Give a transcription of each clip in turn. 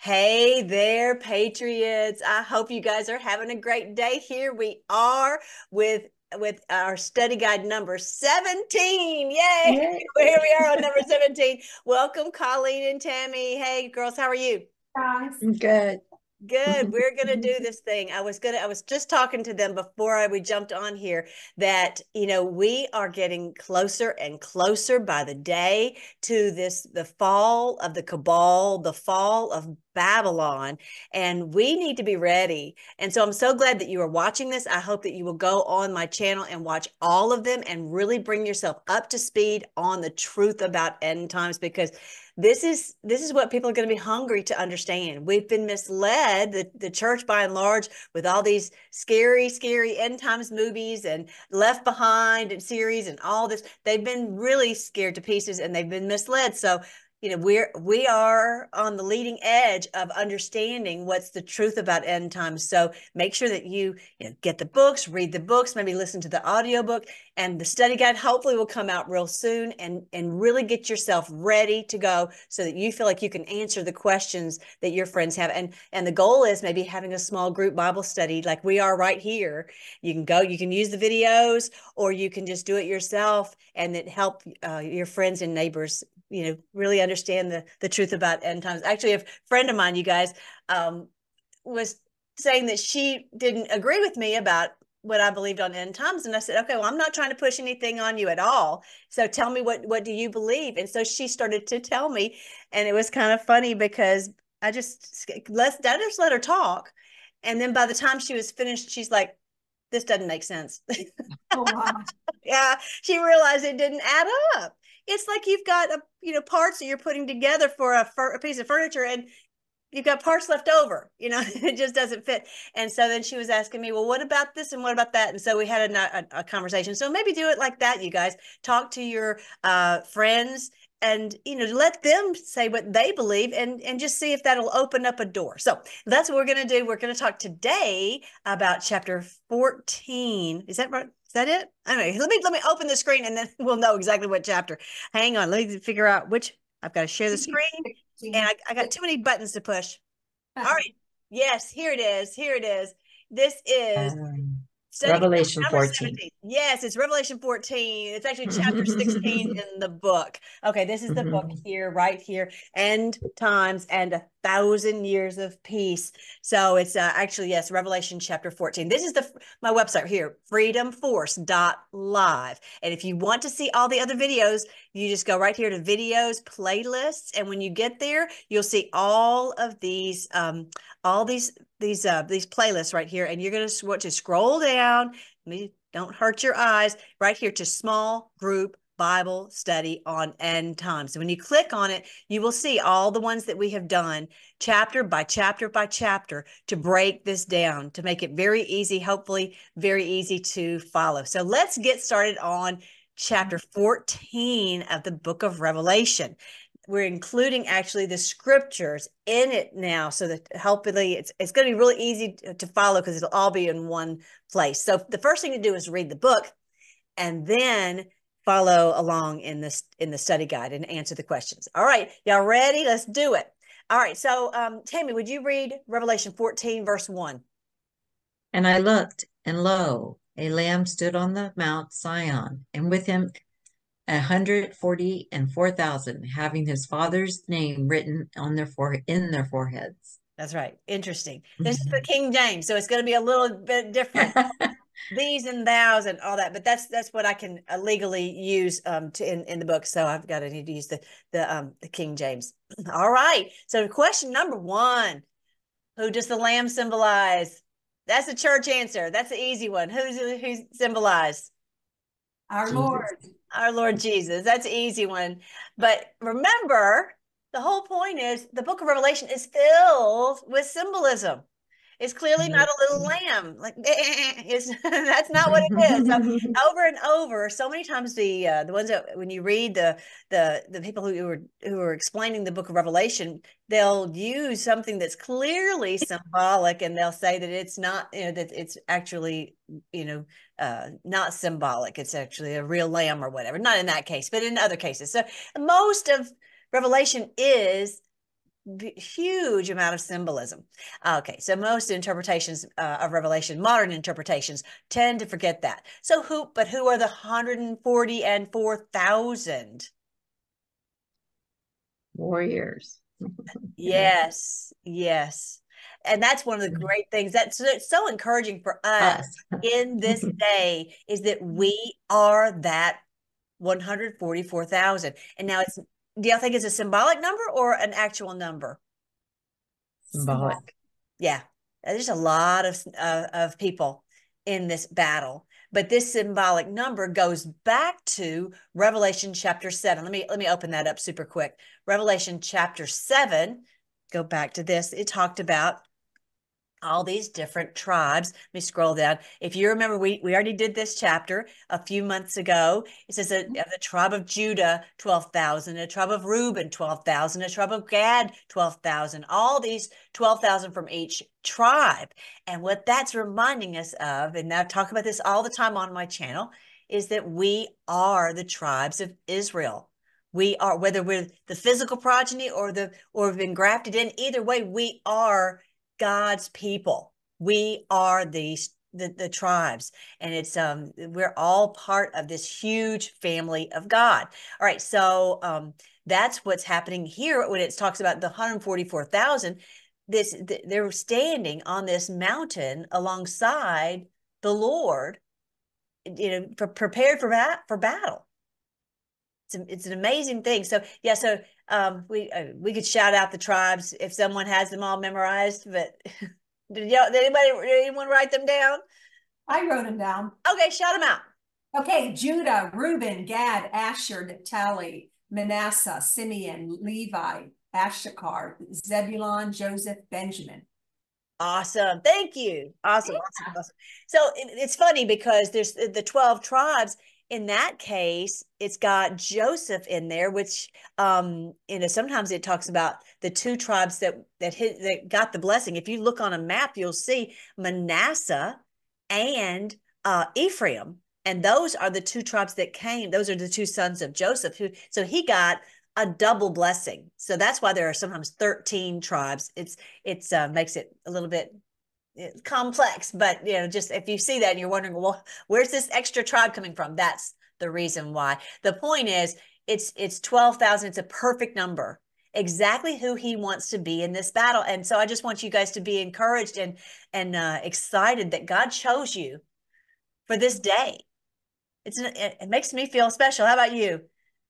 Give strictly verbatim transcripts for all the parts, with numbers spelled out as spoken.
Hey there, Patriots. I hope you guys are having a great day. Here we are with with our study guide number seventeen. Yay! Yay. Here we are on number seventeen. Welcome, Colleen and Tammy. Hey, girls, how are you? Guys. Good. Good. We're gonna do this thing. I was gonna, I was just talking to them before I, we jumped on here that, you know, we are getting closer and closer by the day to this, the fall of the cabal, the fall of Babylon, and we need to be ready. And so I'm so glad that you are watching this. I hope that you will go on my channel and watch all of them and really bring yourself up to speed on the truth about end times, because this is this is what people are going to be hungry to understand. We've been misled, the, the church by and large, with all these scary, scary end times movies and Left Behind and series and all this. They've been really scared to pieces and they've been misled. So, you know, we're we are on the leading edge of understanding what's the truth about end times. So make sure that you, you know, get the books, read the books, maybe listen to the audiobook, and the study guide hopefully will come out real soon, and and really get yourself ready to go so that you feel like you can answer the questions that your friends have. And and the goal is maybe having a small group Bible study like we are right here. You can go, you can use the videos, or you can just do it yourself, and it help uh, your friends and neighbors, you know, really understand the the truth about end times. Actually, a friend of mine, you guys, um, was saying that she didn't agree with me about what I believed on end times. And I said, okay, well, I'm not trying to push anything on you at all. So tell me, what, what do you believe? And so she started to tell me, and it was kind of funny because I just, let's, I just let her talk. And then by the time she was finished, she's like, this doesn't make sense. Oh, wow. Yeah, she realized it didn't add up. It's like you've got a, you know, parts that you're putting together for a, a piece of furniture, and you've got parts left over, you know, it just doesn't fit. And so then she was asking me, well, what about this and what about that? And so we had a, a, a conversation. So maybe do it like that, you guys. Talk to your uh, friends and, you know, let them say what they believe, and, and just see if that'll open up a door. So that's what we're going to do. We're going to talk today about chapter fourteen. Is that right? Is that it? Anyway, let me, let me open the screen and then we'll know exactly what chapter. Hang on. Let me figure out which. I've got to share the screen, and I, I got too many buttons to push. All right. Yes, here it is. Here it is. This is Um, study guide Revelation number fourteen. seventeen. Yes, it's Revelation fourteen. It's actually chapter sixteen in the book. Okay, this is the book here, right here. End times and a thousand years of peace. So it's uh, actually, yes, Revelation chapter fourteen. This is the my website here, freedom force dot live. And if you want to see all the other videos, you just go right here to videos, playlists. And when you get there, you'll see all of these, um, all these these uh these playlists right here, and you're going to want to scroll down. Me, don't hurt your eyes, right here to small group Bible study on end times. So when you click on it, you will see all the ones that we have done chapter by chapter by chapter to break this down, to make it very easy, hopefully very easy to follow. So let's get started on chapter fourteen of the book of Revelation. We're including actually the scriptures in it now, so that hopefully it's it's going to be really easy to follow, because it'll all be in one place. So the first thing to do is read the book, and then follow along in this in the study guide and answer the questions. All right, y'all ready? Let's do it. All right, so um, Tammy, would you read Revelation fourteen, verse one? And I looked, and lo, a lamb stood on the Mount Sion, and with him a hundred forty and four thousand, having his father's name written on their fore in their foreheads. That's right. Interesting. This is the King James, so it's going to be a little bit different. These and thous and all that, but that's that's what I can uh, legally use um to in, in the book. So I've got to need to use the the um the King James. All right. So question number one: who does the lamb symbolize? That's a church answer. That's the easy one. Who's who's symbolized? Our Lord. Our Lord Jesus. That's an easy one. But remember, the whole point is the book of Revelation is filled with symbolism. It's clearly not a little lamb. Like it's, that's not what it is. So over and over, so many times the uh, the ones that when you read the the the people who are who are explaining the book of Revelation, they'll use something that's clearly symbolic, and they'll say that it's not, you know, that it's actually, you know, uh, not symbolic. It's actually a real lamb or whatever. Not in that case, but in other cases. So most of Revelation is huge amount of symbolism. Okay, so most interpretations uh, of Revelation, modern interpretations, tend to forget that. So who, but who are the one hundred forty and four thousand? Warriors. Yes, yes. And that's one of the great things that's it's so encouraging for us Us. in this day is that we are that one hundred forty-four thousand. And now it's, do y'all think it's a symbolic number or an actual number? Symbolic. Yeah, there's a lot of uh, of people in this battle, but this symbolic number goes back to Revelation chapter seven. Let me let me open that up super quick. Revelation chapter seven. Go back to this. It talked about all these different tribes. Let me scroll down. If you remember, we, we already did this chapter a few months ago. It says that the tribe of Judah, twelve thousand, a tribe of Reuben, twelve thousand, a tribe of Gad, twelve thousand, all these twelve thousand from each tribe. And what that's reminding us of, and I talk about this all the time on my channel, is that we are the tribes of Israel. We are, whether we're the physical progeny or the or have been grafted in, either way, we are God's people. We are these the, the tribes, and it's um we're all part of this huge family of God. All right, so um that's what's happening here when it talks about the one hundred forty-four thousand. This they're standing on this mountain alongside the Lord, you know, for, prepared for that for battle. It's, a, it's an amazing thing. So yeah, so um, we uh, we could shout out the tribes if someone has them all memorized. But did y'all, did anybody did anyone write them down? I wrote them down. Okay, shout them out. Okay, Judah, Reuben, Gad, Asher, Naphtali, Manasseh, Simeon, Levi, Issachar, Zebulon, Joseph, Benjamin. Awesome. Thank you. Awesome. Yeah. Awesome. Awesome. So it, it's funny because there's the twelve tribes. In that case, it's got Joseph in there, which, um, you know, sometimes it talks about the two tribes that that hit that got the blessing. If you look on a map, you'll see Manasseh and uh, Ephraim, and those are the two tribes that came. Those are the two sons of Joseph. Who so he got a double blessing. So that's why there are sometimes thirteen tribes. It's it's uh, makes it a little bit complex, but you know, just if you see that and you're wondering, well, where's this extra tribe coming from? That's the reason why. The point is, it's it's twelve thousand. It's a perfect number, exactly who he wants to be in this battle. And so I just want you guys to be encouraged and and uh, excited that God chose you for this day. It's it makes me feel special. How about you?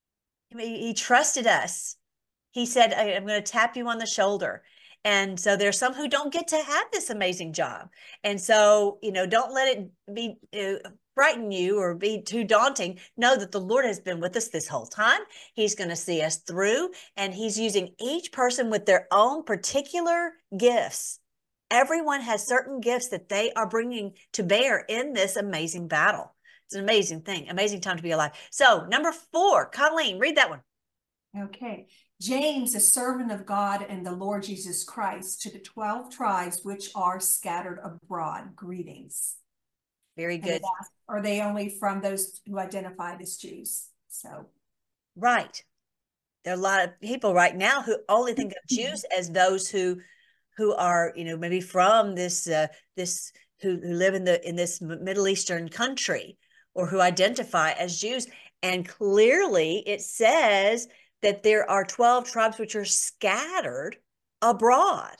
He, he trusted us. He said, I'm going to tap you on the shoulder. And so there's some who don't get to have this amazing job. And so, you know, don't let it be uh, frighten you or be too daunting. Know that the Lord has been with us this whole time. He's going to see us through, and he's using each person with their own particular gifts. Everyone has certain gifts that they are bringing to bear in this amazing battle. It's an amazing thing, amazing time to be alive. So number four, Colleen, read that one. Okay. James, a servant of God and the Lord Jesus Christ, to the twelve tribes which are scattered abroad, greetings. Very good. Asked, are they only from those who identified as Jews? So, right. There are a lot of people right now who only think of Jews as those who, who are, you know, maybe from this, uh, this who, who live in the in this Middle Eastern country, or who identify as Jews. And clearly, it says that there are twelve tribes which are scattered abroad.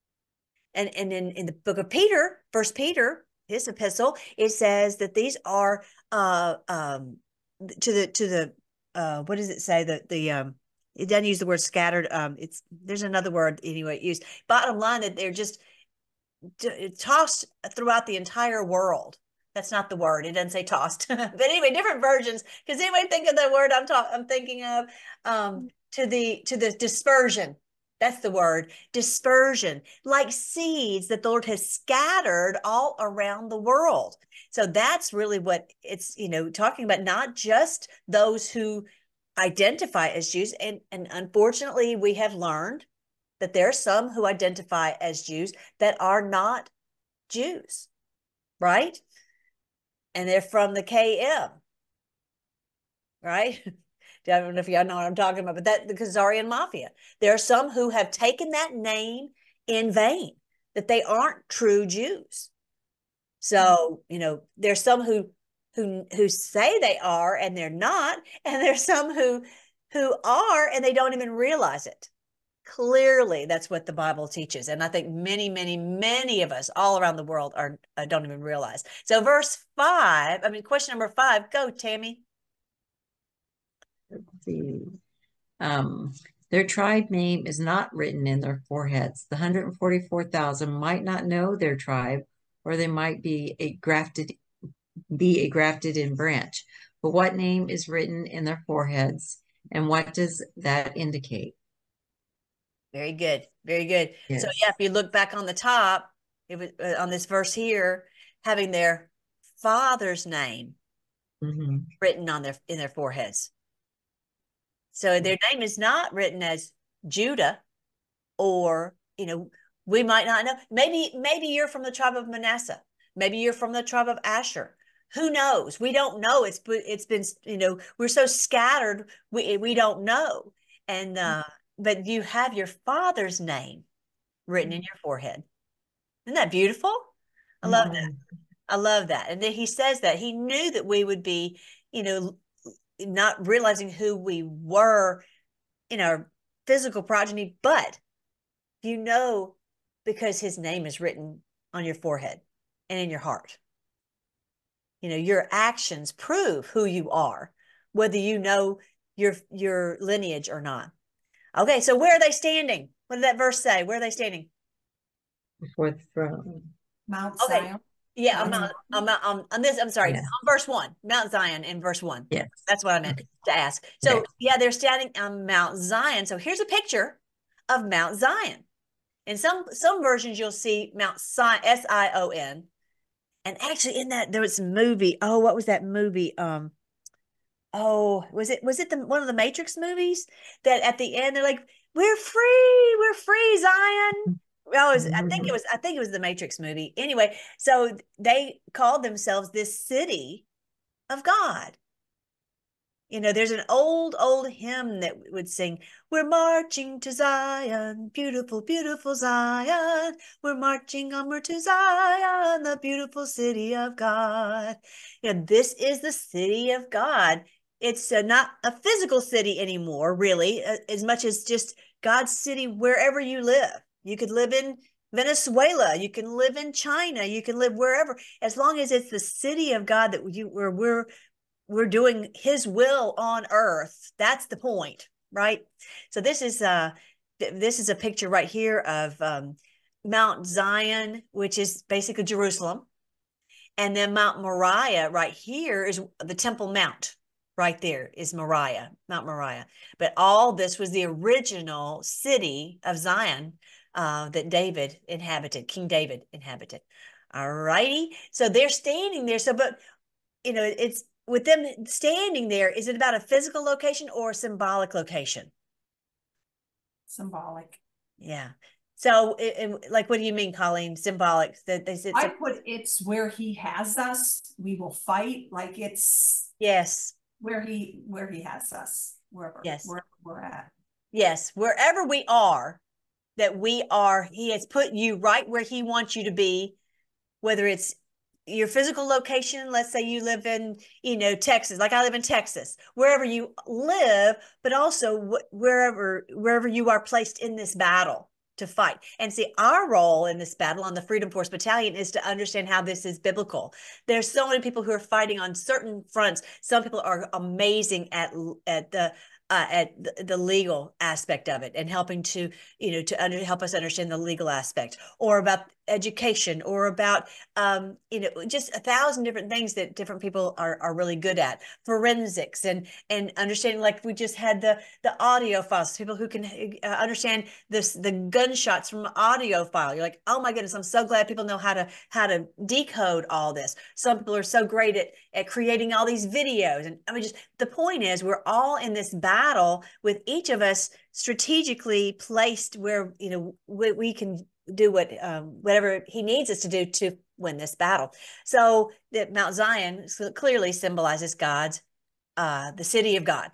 And, and in, in the book of Peter, First Peter, his epistle, it says that these are uh, um, to the to the uh, what does it say? The the um, it doesn't use the word scattered. Um, it's there's another word anyway used. Bottom line, that they're just tossed throughout the entire world. That's not the word. It doesn't say tossed. But anyway, different versions. Because anybody think of the word I'm talking I'm thinking of? Um, to the to the dispersion. That's the word. Dispersion. Like seeds that the Lord has scattered all around the world. So that's really what it's, you know, talking about, not just those who identify as Jews. And, and unfortunately, we have learned that there are some who identify as Jews that are not Jews, right? And they're from the K M, right? I don't know if y'all know what I'm talking about, but that the Khazarian Mafia. There are some who have taken that name in vain, that they aren't true Jews. So, you know, there's some who who who say they are and they're not, and there's some who who are and they don't even realize it. Clearly, that's what the Bible teaches, and I think many, many, many of us all around the world are uh, don't even realize. So, verse five. I mean, question number five. Go, Tammy. Let's see. Um, their tribe name is not written in their foreheads. The one hundred forty-four thousand might not know their tribe, or they might be a grafted, be a grafted in branch. But what name is written in their foreheads, and what does that indicate? Very good. Very good. Yes. So, yeah, if you look back on the top, it was uh, on this verse here, having their father's name Mm-hmm. written on their in their foreheads. So their name is not written as Judah, or, you know, we might not know. Maybe, maybe you're from the tribe of Manasseh. Maybe you're from the tribe of Asher. Who knows? We don't know. It's it's been, you know, we're so scattered, we we don't know. And uh, but you have your father's name written in your forehead. Isn't that beautiful? I love that. I love that. And then he says that he knew that we would be, you know, not realizing who we were in our physical progeny, but you know, because his name is written on your forehead and in your heart. You know, your actions prove who you are, whether you know your your lineage or not. Okay, so where are they standing? What did that verse say? Where are they standing? Before the throne. Mount Okay. Zion. Yeah, I'm not, I'm not, I'm, on this, I'm sorry, Yeah. on verse one, Mount Zion in verse one. Yes. That's what I meant to ask. So, Okay. yeah, they're standing on Mount Zion. So here's a picture of Mount Zion. In some some versions, you'll see Mount Sion, S I O N. And actually, in that there was a movie. Oh, what was that movie? Um, oh, was it was it the one of the Matrix movies that at the end they're like, "We're free, we're free, Zion." Well, it was, I think it was I think it was the Matrix movie. Anyway, so they called themselves this city of God. You know, there's an old, old hymn that would sing, "We're marching to Zion, beautiful, beautiful Zion. We're marching onward to Zion, the beautiful city of God." You know, this is the city of God. It's uh, not a physical city anymore, really, uh, as much as just God's city wherever you live. You could live in Venezuela, you can live in China, you can live wherever, as long as it's the city of God that you where we're we're doing his will on earth. That's the point, right? So this is uh this is a picture right here of um, Mount Zion, which is basically Jerusalem. And then Mount Moriah right here is the Temple Mount. Right there is Moriah, Mount Moriah. But all this was the original city of Zion uh, that David inhabited, King David inhabited. All righty. So they're standing there. So, but, you know, it's with them standing there, is it about a physical location or a symbolic location? Symbolic. Yeah. So, it, it, like, what do you mean, Colleen? Symbolic? That they said. I put it's where he has us. We will fight. Like it's yes, where he where he has us. Wherever. Yes. Wherever we're at. Yes, wherever we are, that we are. He has put you right where he wants you to be, whether it's your physical location. Let's say you live in, you know, Texas, like I live in Texas, wherever you live, but also wherever, wherever you are placed in this battle to fight. And see, our role in this battle on the Freedom Force Battalion is to understand how this is biblical. There's so many people who are fighting on certain fronts. Some people are amazing at, at the, Uh, at the, the legal aspect of it and helping to, you know, to under, help us understand the legal aspect, or about education, or about, um, you know, just a thousand different things that different people are, are really good at. Forensics and and understanding, like we just had the the audio files, people who can uh, understand this, the gunshots from audio file. You're like, oh my goodness, I'm so glad people know how to how to decode all this. Some people are so great at at creating all these videos. And I mean, just the point is, we're all in this battle with each of us strategically placed where, you know, we, we can do what um, whatever he needs us to do to win this battle. So that Mount Zion clearly symbolizes God's, uh, the city of God.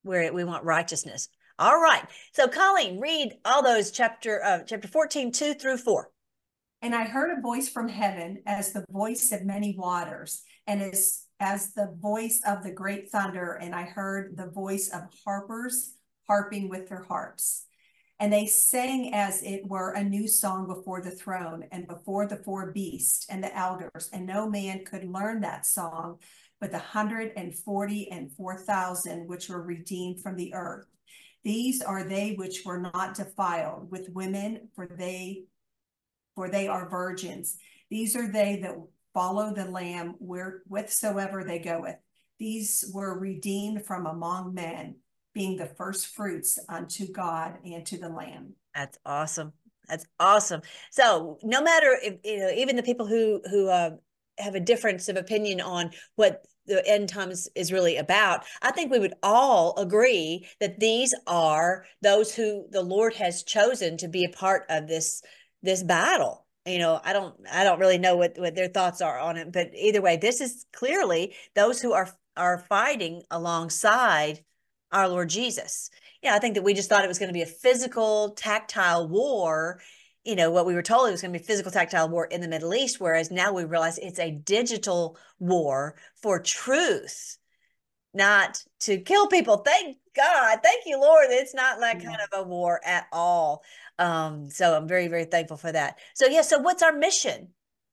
where we want righteousness. All right. So Colleen, read all those chapter uh, chapter fourteen, two through four. And I heard a voice from heaven as the voice of many waters, and as, as the voice of the great thunder. And I heard the voice of harpers harping with their harps. And they sang as it were a new song before the throne and before the four beasts and the elders. And no man could learn that song but the hundred and forty and four thousand which were redeemed from the earth. These are they which were not defiled with women, for they for they are virgins. These are they that follow the Lamb where whithersoever they goeth. These were redeemed from among men, being the first fruits unto God and to the Lamb. That's awesome. That's awesome. So no matter if, you know, even the people who who uh, have a difference of opinion on what the end times is really about, I think we would all agree that these are those who the Lord has chosen to be a part of this this battle. You know, I don't I don't really know what, what their thoughts are on it, but either way, this is clearly those who are are fighting alongside our Lord Jesus. Yeah, I think that we just thought it was going to be a physical, tactile war. You know, what we were told it was going to be a physical, tactile war in the Middle East, whereas now we realize it's a digital war for truth, not to kill people. Thank God. Thank you, Lord. It's not that kind of a war at all. Um, so I'm very, very thankful for that. So, yeah, so what's our mission?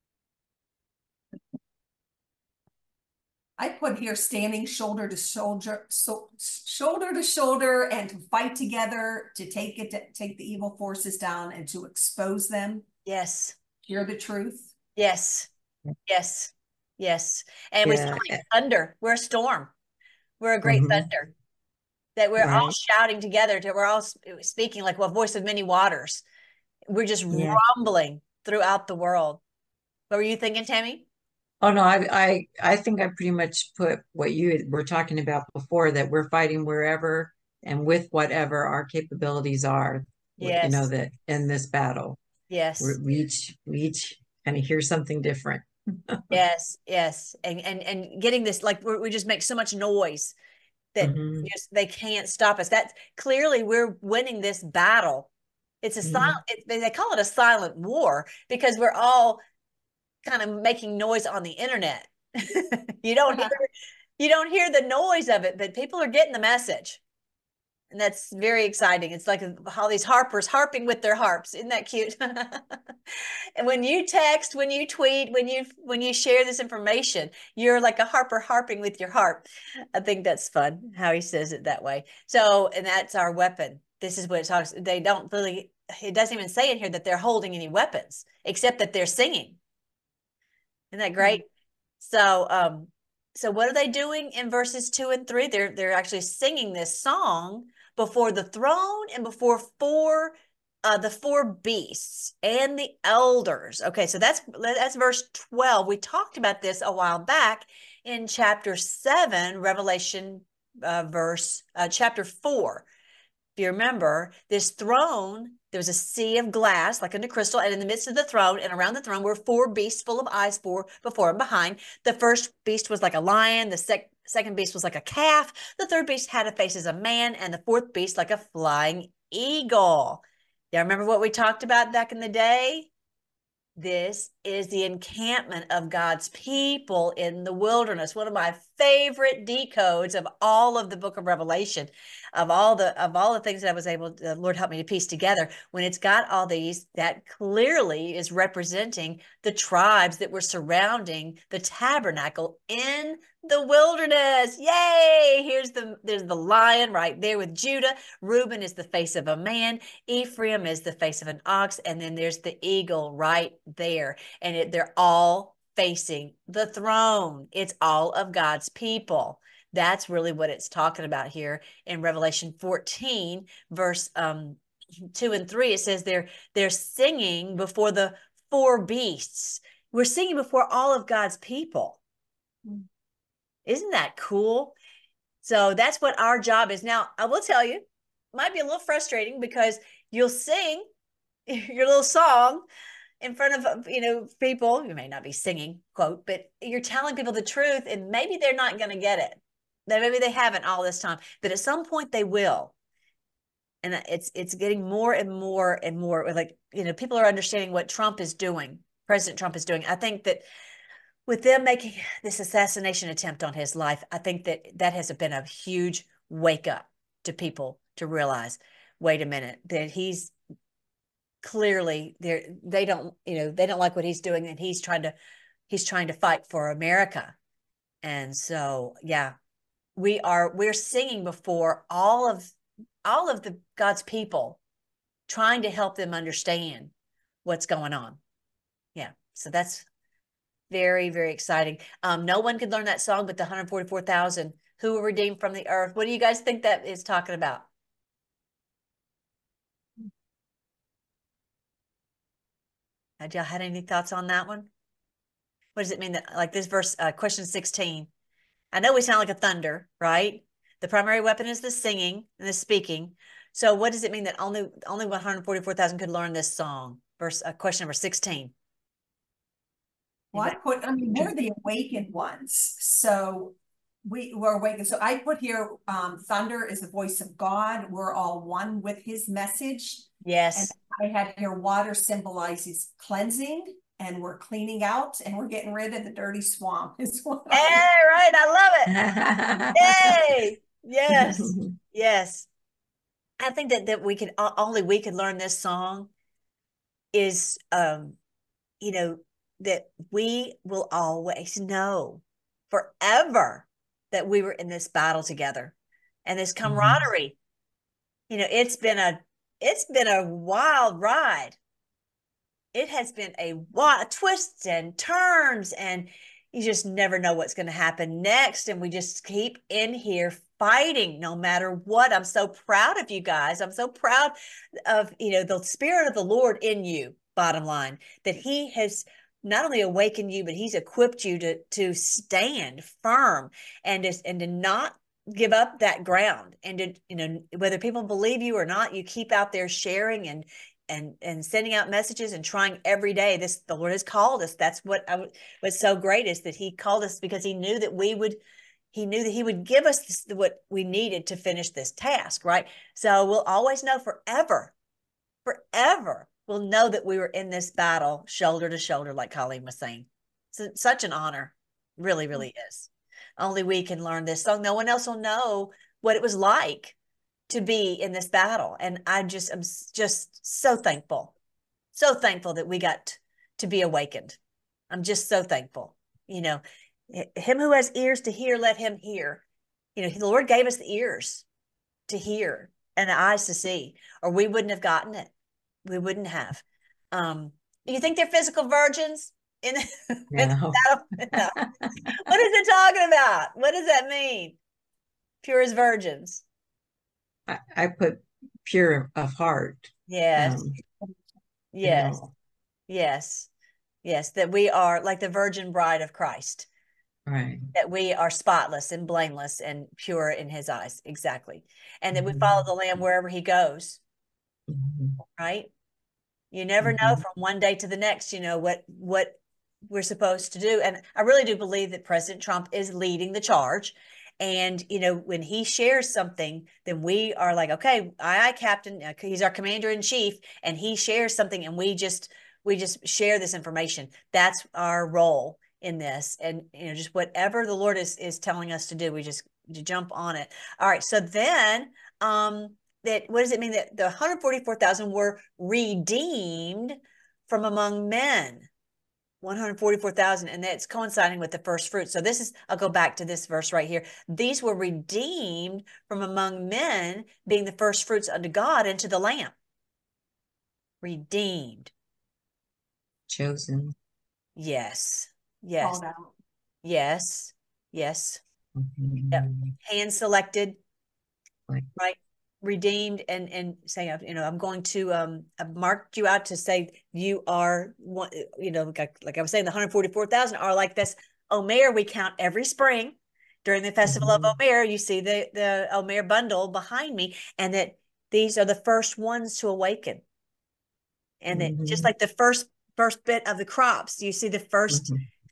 I put here standing shoulder to shoulder, so, shoulder to shoulder, and to fight together to take it, to take the evil forces down and to expose them. Yes. Hear the truth. Yes. Yes. Yes. And Yeah. we like thunder. We're a storm. We're a great mm-hmm. thunder. That we're right. all shouting together. To, we're all speaking like a well, voice of many waters. We're just yeah. rumbling throughout the world. What were you thinking, Tammy? Oh no, I, I I think I pretty much put what you were talking about before, that we're fighting wherever and with whatever our capabilities are. Yes. You know, that in this battle. Yes. We're, we each we each kind of hear something different. Yes, yes. And and and getting this, like we're, we just make so much noise that mm-hmm. just they can't stop us. That's clearly we're winning this battle. It's a mm-hmm. silent, it, they call it a silent war because we're all kind of making noise on the internet. you don't hear you don't hear the noise of it, but people are getting the message. And that's very exciting. It's like all these harpers harping with their harps. Isn't that cute? And when you text, when you tweet, when you when you share this information, you're like a harper harping with your harp. I think that's fun how he says it that way. So, and that's our weapon. This is what it talks. They don't really, it doesn't even say in here that they're holding any weapons, except that they're singing. Isn't that great? Mm-hmm. So, um, so what are they doing in verses two and three? They're they're actually singing this song before the throne and before four, uh, the four beasts and the elders. Okay, so that's that's verse twelve. We talked about this a while back in chapter seven, Revelation, uh, verse uh, chapter four. If you remember, this throne, there was a sea of glass, like unto crystal, and in the midst of the throne and around the throne were four beasts full of eyes, four before and behind. The first beast was like a lion. The sec second beast was like a calf. The third beast had a face as a man, and the fourth beast like a flying eagle. Y'all remember what we talked about back in the day? This is the encampment of God's people in the wilderness. One of my favorite decodes of all of the book of Revelation, of all the of all the things that I was able to, the Lord helped me to piece together. When it's got all these, that clearly is representing the tribes that were surrounding the tabernacle in the wilderness. Yay! Here's the there's the lion right there with Judah. Reuben is the face of a man. Ephraim is the face of an ox, and then there's the eagle right there. And it, they're all facing the throne. It's all of God's people. That's really what it's talking about here in Revelation fourteen, verse um, two and three. It says they're they're singing before the four beasts. We're singing before all of God's people. Isn't that cool? So that's what our job is. Now, I will tell you, it might be a little frustrating because you'll sing your little song in front of, you know, people. You may not be singing, quote, but you're telling people the truth, and maybe they're not going to get it. That maybe they haven't all this time, but at some point they will. And it's it's getting more and more and more like, you know, people are understanding what Trump is doing, President Trump is doing. I think that with them making this assassination attempt on his life, I think that that has been a huge wake up to people to realize, wait a minute, that he's clearly there. They don't, you know, they don't like what he's doing, and he's trying to, he's trying to fight for America. And so, yeah, we are, we're singing before all of, all of the God's people, trying to help them understand what's going on. Yeah. So that's very, very exciting. Um, no one could learn that song, but the one hundred forty-four thousand who were redeemed from the earth. What do you guys think that is talking about? Had y'all had any thoughts on that one? What does it mean that, like this verse, uh, question sixteen? I know we sound like a thunder, right? The primary weapon is the singing and the speaking. So what does it mean that only only one hundred forty-four thousand could learn this song? Verse uh, question number sixteen. Well, I put, I mean, we're the awakened ones. So we were awakened. So I put here, um, thunder is the voice of God. We're all one with his message. Yes. And I had here, water symbolizes cleansing, and we're cleaning out, and we're getting rid of the dirty swamp as well. Hey, right. I love it. Yay. Yes. Yes. I think that, that we could, only we could learn this song is, um, you know, that we will always know forever that we were in this battle together, and this camaraderie. Mm-hmm. You know, it's been a, it's been a wild ride. It has been a wild twists and turns, and you just never know what's going to happen next. And we just keep in here fighting no matter what. I'm so proud of you guys. I'm so proud of, you know, the Spirit of the Lord in you, bottom line, that he has not only awakened you, but he's equipped you to, to stand firm and to, and to not give up that ground. And to, you know, whether people believe you or not, you keep out there sharing and, and, and sending out messages and trying every day. This, the Lord has called us. That's what I was so great, is that he called us because he knew that we would, he knew that he would give us this, what we needed to finish this task. Right. So we'll always know forever, forever. We'll know that we were in this battle shoulder to shoulder, like Colleen was saying. So, such an honor. Really, really is. Only we can learn this song. No one else will know what it was like to be in this battle. And I just am just so thankful, so thankful that we got to be awakened. I'm just so thankful. You know, him who has ears to hear, let him hear. You know, the Lord gave us the ears to hear and the eyes to see, or we wouldn't have gotten it. We wouldn't have. Um, you think they're physical virgins? In, no. in no. What is it talking about? What does that mean? Pure as virgins. I, I put pure of heart. Yes. Um, yes. You know. Yes. Yes. That we are like the virgin bride of Christ. Right. That we are spotless and blameless and pure in his eyes. Exactly. And that mm-hmm. we follow the Lamb wherever he goes. Mm-hmm. Right. You never mm-hmm. know from one day to the next, you know, what, what we're supposed to do. And I really do believe that President Trump is leading the charge. And, you know, when he shares something, then we are like, okay, aye, aye, Captain, he's our commander in chief, and he shares something, and we just, we just share this information. That's our role in this. And, you know, just whatever the Lord is, is telling us to do, we just to jump on it. All right. So then, um, that, what does it mean that the one hundred forty-four thousand were redeemed from among men? one hundred forty-four thousand, and that's coinciding with the first fruit. So this is, I'll go back to this verse right here. These were redeemed from among men, being the first fruits unto God and to the Lamb. Redeemed. Chosen. Yes. Yes. Called out. Yes. Yes. Mm-hmm. Yep. Hand selected. Right. Right. Redeemed, and and saying, you know, I'm going to um I've marked you out to say you are one, you know, like, like I was saying, the one hundred forty-four thousand are like this Omer we count every spring during the festival mm-hmm. of Omer. You see the the Omer bundle behind me, and that these are the first ones to awaken, and mm-hmm. that just like the first first bit of the crops, you see the first mm-hmm.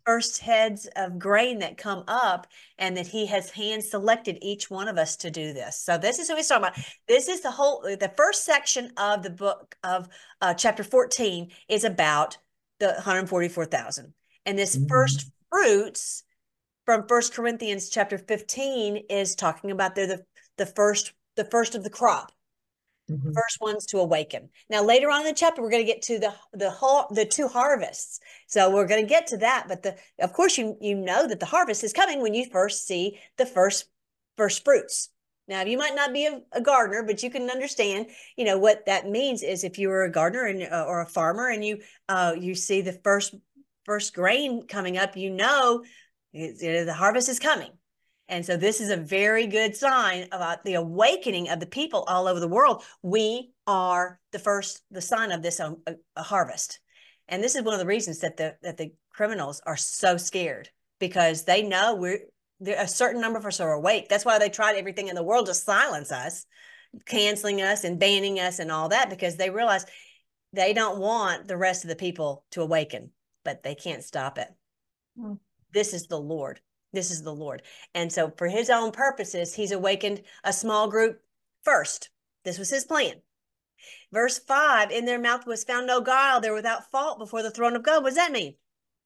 first heads of grain that come up, and that he has hand selected each one of us to do this. So this is who he's talking about. This is the whole, the first section of the book of uh, chapter fourteen is about the one hundred forty-four thousand. And this mm-hmm. first fruits from First Corinthians chapter fifteen is talking about they're the, the first, the first of the crop. Mm-hmm. First ones to awaken. Now, later on in the chapter, we're going to get to the the whole the two harvests. So we're going to get to that. But the of course, you you know that the harvest is coming when you first see the first first fruits. Now, you might not be a, a gardener, but you can understand, you know, what that means is if you were a gardener and uh, or a farmer and you uh you see the first first grain coming up, you know, it, it, the harvest is coming. And so this is a very good sign about the awakening of the people all over the world. We are the first, the sign of this um, a, a harvest. And this is one of the reasons that the that the criminals are so scared, because they know we're there. A certain number of us are awake. That's why they tried everything in the world to silence us, canceling us and banning us and all that, because they realize they don't want the rest of the people to awaken, but they can't stop it. Mm. This is the Lord. This is the Lord. And so for his own purposes, he's awakened a small group first. This was his plan. Verse five, in their mouth was found no guile. They're without fault before the throne of God. What does that mean?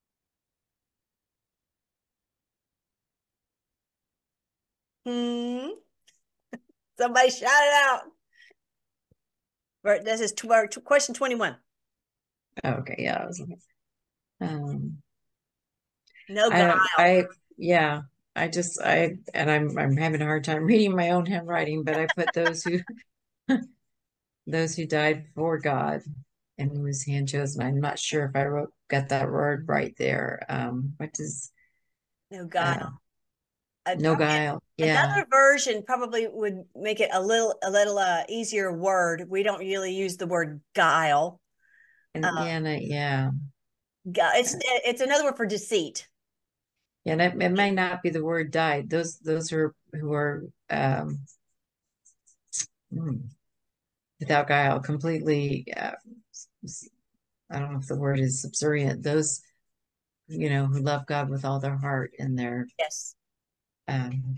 Hmm. Somebody shout it out. This is question twenty-one. Okay, yeah. I was, um, no guile. I, I yeah. I just I and I'm I'm having a hard time reading my own handwriting, but I put those who those who died for God and who his hand chosen. I'm not sure if I wrote got that word right there. Um, what does no guile? Uh, no guile. Yeah. Another version probably would make it a little a little uh, easier word. We don't really use the word guile. And um, yeah, no, yeah. It's it's another word for deceit. Yeah, and it, it may not be the word died. Those those are who are um, without guile, completely. Uh, I don't know if the word is subservient. Those, you know, who love God with all their heart and their yes. Um,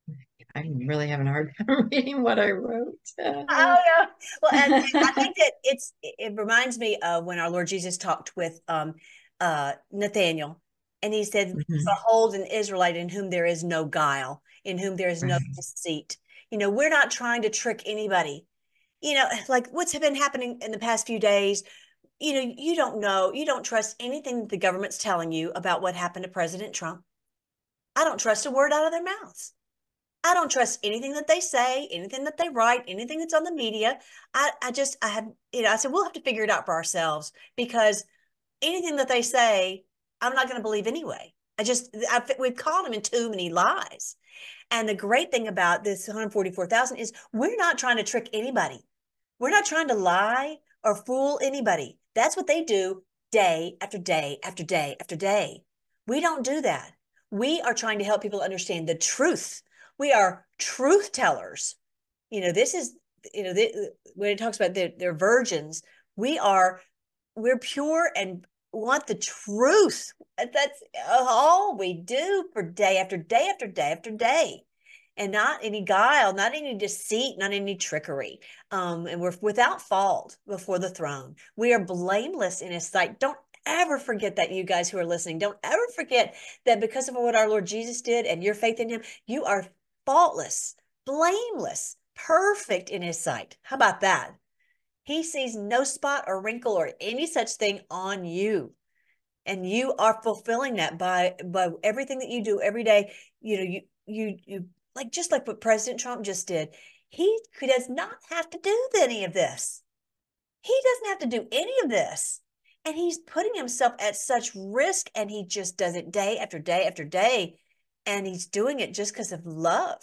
I'm really having a hard time reading what I wrote. Uh, oh yeah. Well, and, and I think that it's it reminds me of when our Lord Jesus talked with um uh Nathaniel. And he said, mm-hmm. behold, an Israelite in whom there is no guile, in whom there is no right. deceit. You know, we're not trying to trick anybody. You know, like what's been happening in the past few days, you know, you don't know, you don't trust anything that the government's telling you about what happened to President Trump. I don't trust a word out of their mouths. I don't trust anything that they say, anything that they write, anything that's on the media. I, I just, I had, you know, I said, we'll have to figure it out for ourselves, because anything that they say, I'm not going to believe anyway. I just, I, we've called them in too many lies. And the great thing about this one hundred forty-four thousand is we're not trying to trick anybody. We're not trying to lie or fool anybody. That's what they do day after day after day after day. We don't do that. We are trying to help people understand the truth. We are truth tellers. You know, this is, you know, the, when it talks about the, they're virgins, we are, we're pure and want the truth. That's all we do for day after day after day after day. And not any guile, not any deceit, not any trickery. Um, and we're without fault before the throne. We are blameless in his sight. Don't ever forget that, you guys who are listening. Don't ever forget that because of what our Lord Jesus did and your faith in him, you are faultless, blameless, perfect in his sight. How about that? He sees no spot or wrinkle or any such thing on you. And you are fulfilling that by, by everything that you do every day. You know, you, you, you, like, just like what President Trump just did, he does not have to do any of this. He doesn't have to do any of this. And he's putting himself at such risk, and he just does it day after day after day. And he's doing it just because of love,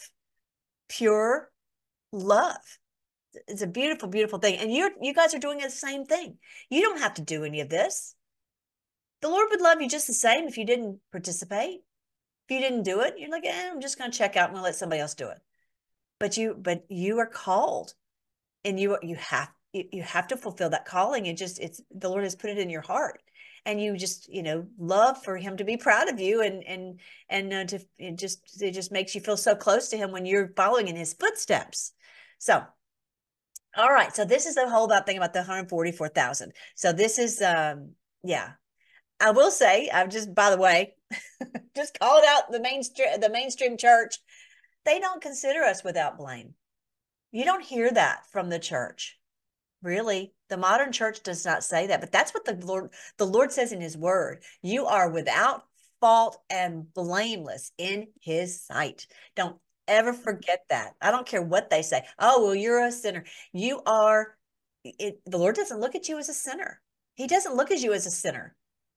pure love. It's a beautiful, beautiful thing. And you're, you guys are doing the same thing. You don't have to do any of this. The Lord would love you just the same if you didn't participate. If you didn't do it, you're like, eh, I'm just going to check out and we'll let somebody else do it. But you, but you are called, and you, you have, you, you have to fulfill that calling. And just, it's, the Lord has put it in your heart. and you just, you know, love for him to be proud of you, and and and uh, to it just it just makes you feel so close to him when you're following in his footsteps. So, all right, so this is the whole about thing about the one hundred forty-four thousand. So this is um yeah. I will say, I've just, by the way, just called out the mainstream the mainstream church. They don't consider us without blame. You don't hear that from the church. Really, the modern church does not say that, but that's what the Lord, the Lord says in his word. You are without fault and blameless in his sight. Don't ever forget that. I don't care what they say. Oh, well, you're a sinner. You are, it, the Lord doesn't look at you as a sinner. He doesn't look at you as a sinner.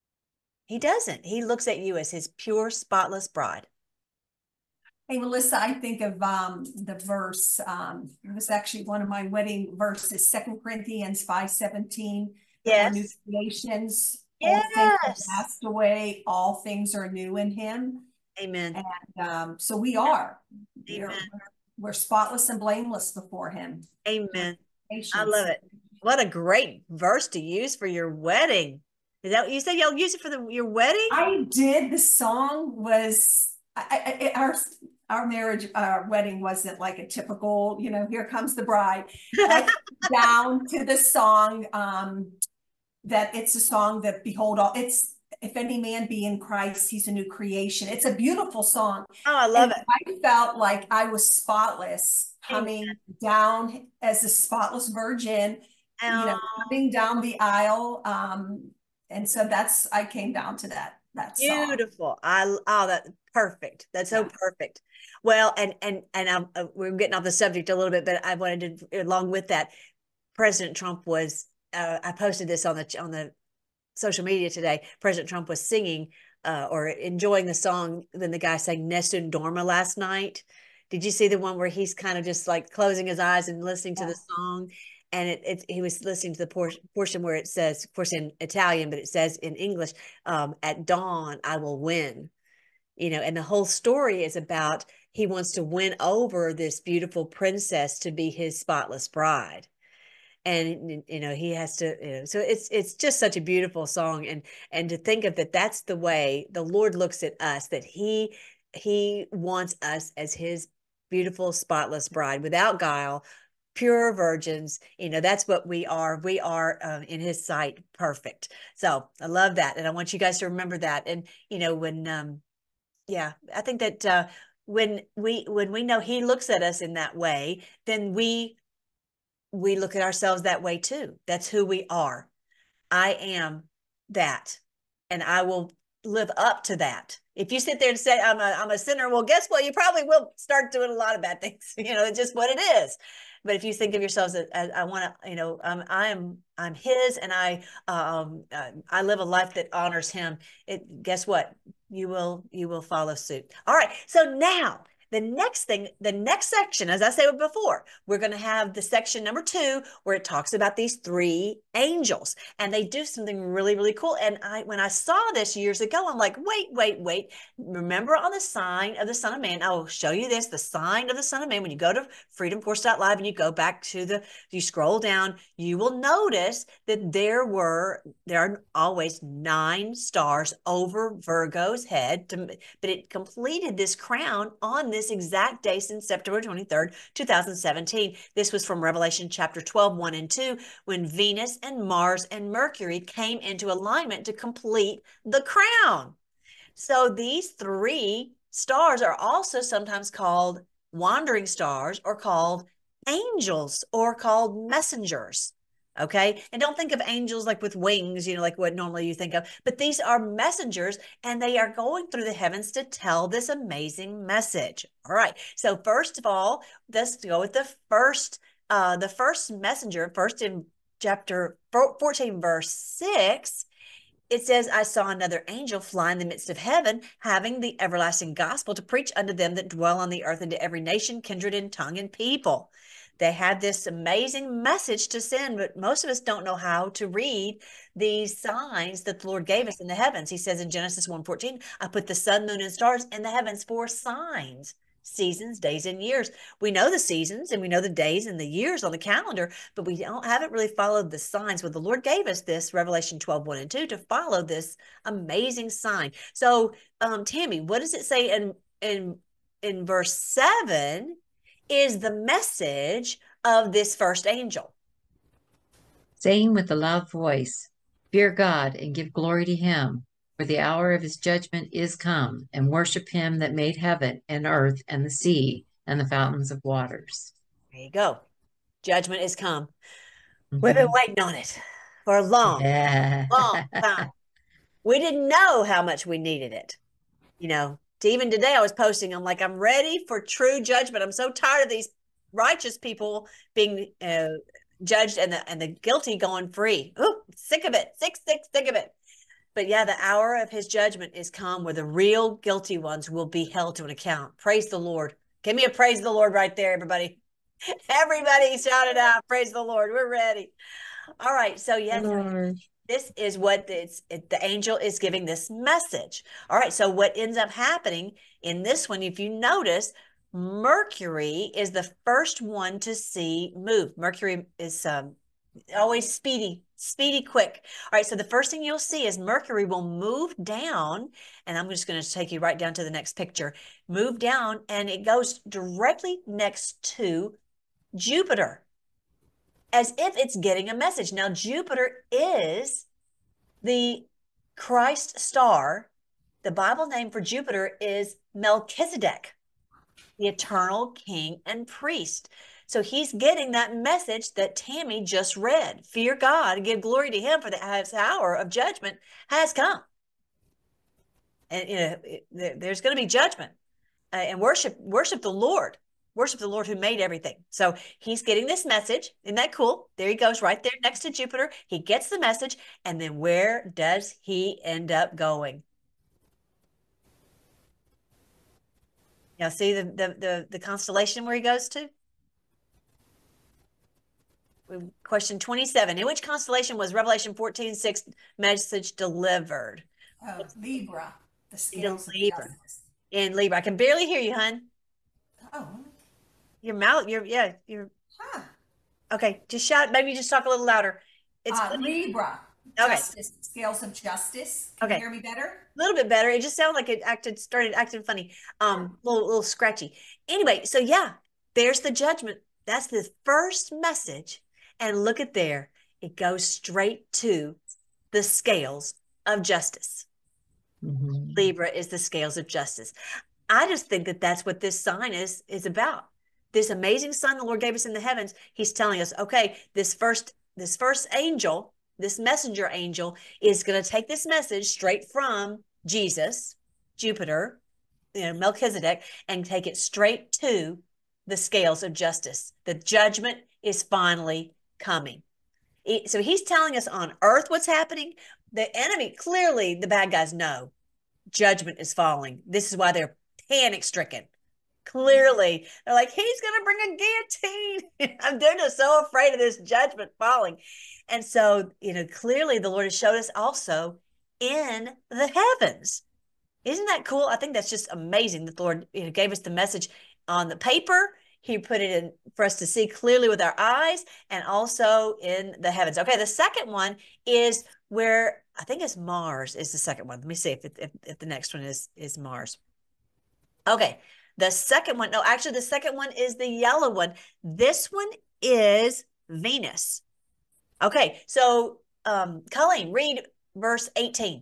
He doesn't. He looks at you as his pure, spotless bride. Hey, Melissa, I think of um, the verse, um, it was actually one of my wedding verses, Second Corinthians five seventeen. Yes. New creations, yes. Old things have passed away, all things are new in him. Amen. And um, so we are. Amen. We're, we're spotless and blameless before him. Amen. I love it. What a great verse to use for your wedding. Is that what you said? You'll use it for the, your wedding? I did. The song was, I, I, our our marriage, our wedding wasn't like a typical, you know, here comes the bride. I down to the song um, that it's a song that behold all, it's, if any man be in Christ, he's a new creation. It's a beautiful song. Oh, I love and it. I felt like I was spotless coming Amen. down as a spotless virgin, oh. you know, coming down the aisle. Um, and so that's, I came down to that. That song. Beautiful. I oh that perfect. That's so yeah. perfect. Well, and and and I'm, uh, we're getting off the subject a little bit, but I wanted to, along with that, President Trump was. Uh, I posted this on the on the social media today. President Trump was singing uh, or enjoying the song. Then the guy sang Nessun Dorma last night. Did you see the one where he's kind of just like closing his eyes and listening yeah. to the song? And it, it, he was listening to the por portion where it says, of course, in Italian, but it says in English, um, at dawn, I will win. You know, and the whole story is about he wants to win over this beautiful princess to be his spotless bride. And, you know, he has to, you know, so it's, it's just such a beautiful song. And, and to think of that, that's the way the Lord looks at us, that he, he wants us as his beautiful, spotless bride without guile, pure virgins. You know, that's what we are. We are uh, in his sight, perfect. So I love that. And I want you guys to remember that. And, you know, when, um, yeah, I think that uh, when we, when we know he looks at us in that way, then we, we look at ourselves that way too. That's who we are. I am that. And I will live up to that. If you sit there and say, I'm a, I'm a sinner, well, guess what? You probably will start doing a lot of bad things. You know, it's just what it is. But if you think of yourselves as, as I want to, you know, um, I am, I'm his, and I, um, uh, I live a life that honors him. It, guess what? You will, you will follow suit. All right. So now the next thing, the next section, as I said before, we're going to have the section number two, where it talks about these three angels, and they do something really, really cool. And I, when I saw this years ago, I'm like, wait, wait, wait. Remember on the sign of the Son of Man, I will show you this, the sign of the Son of Man. When you go to freedom force dot live and you go back to the, you scroll down, you will notice that there were, there are always nine stars over Virgo's head, to, but it completed this crown on this exact day since September twenty-third, two thousand seventeen. This was from Revelation chapter twelve, one and two, when Venus and Mars and Mercury came into alignment to complete the crown. So these three stars are also sometimes called wandering stars, or called angels, or called messengers. Okay. And don't think of angels like with wings, you know, like what normally you think of, but these are messengers, and they are going through the heavens to tell this amazing message. All right. So first of all, let's go with the first, uh, the first messenger, first in chapter fourteen, verse six. It says, I saw another angel fly in the midst of heaven, having the everlasting gospel to preach unto them that dwell on the earth, and to every nation, kindred, and tongue, and people. They had this amazing message to send, but most of us don't know how to read these signs that the Lord gave us in the heavens. He says in Genesis one fourteen, I put the sun, moon, and stars in the heavens for signs. seasons, days, and years. We know the seasons and we know the days and the years on the calendar, but we don't haven't really followed the signs. Well, the Lord gave us this Revelation twelve, one and two to follow this amazing sign. So, um, Tammy, what does it say in in in verse seven is the message of this first angel? Saying with a loud voice, fear God and give glory to him, for the hour of his judgment is come, and worship him that made heaven and earth and the sea and the fountains of waters. There you go. Judgment is come. Mm-hmm. We've been waiting on it for a long, yeah. long time. We didn't know how much we needed it. You know, to even today I was posting, I'm like, I'm ready for true judgment. I'm so tired of these righteous people being uh, judged and the and the guilty going free. Ooh, sick of it. Sick, sick, sick of it. But yeah, the hour of his judgment is come where the real guilty ones will be held to an account. Praise the Lord. Give me a praise the Lord right there, everybody. Everybody shout it out. Praise the Lord. We're ready. All right. So yes, Lord. This is what it's, it, the angel is giving this message. All right. So what ends up happening in this one, if you notice, Mercury is the first one to see move. Mercury is um, always speedy, speedy, quick. All right. So the first thing you'll see is Mercury will move down, and I'm just going to take you right down to the next picture. Move down, and it goes directly next to Jupiter, as if it's getting a message. Now, Jupiter is the Christ star. The Bible name for Jupiter is Melchizedek, the eternal king and priest. So he's getting that message that Tammy just read. Fear God and give glory to him, for the hour of judgment has come. And you know, there's going to be judgment. Uh, and worship, worship the Lord. Worship the Lord who made everything. So he's getting this message. Isn't that cool? There he goes right there next to Jupiter. He gets the message. And then where does he end up going? Now see the, the, the, the constellation where he goes to? Question twenty-seven. In which constellation was Revelation fourteen six message delivered? Oh, Libra. The scales in Libra. Of justice. In Libra. I can barely hear you, hun. Oh. Your mouth, your yeah, your Huh. Okay, just shout, maybe just talk a little louder. It's uh, Libra. Okay. Justice, scales of justice. Can okay. you hear me better? A little bit better. It just sounded like it acted started acting funny. Um, a little, little scratchy. Anyway, so yeah, there's the judgment. That's the first message. And look at there. It goes straight to the scales of justice. Mm-hmm. Libra is the scales of justice. I just think that that's what this sign is, is about. This amazing sign the Lord gave us in the heavens. He's telling us, okay, this first, this first angel, this messenger angel is going to take this message straight from Jesus, Jupiter, you know, Melchizedek, and take it straight to the scales of justice. The judgment is finally coming. So he's telling us on earth what's happening. The enemy, clearly the bad guys know judgment is falling. This is why they're panic stricken. Clearly, they're like, he's going to bring a guillotine. I'm they're just so afraid of this judgment falling. And so, you know, clearly the Lord has showed us also in the heavens. Isn't that cool? I think that's just amazing that the Lord, you know, gave us the message on the paper. He put it in for us to see clearly with our eyes, and also in the heavens. Okay, the second one is where I think it's Mars is the second one. Let me see if, it, if, if the next one is, is Mars. Okay, the second one, no, actually the second one is the yellow one. This one is Venus. Okay, so um, Colleen, read verse eighteen.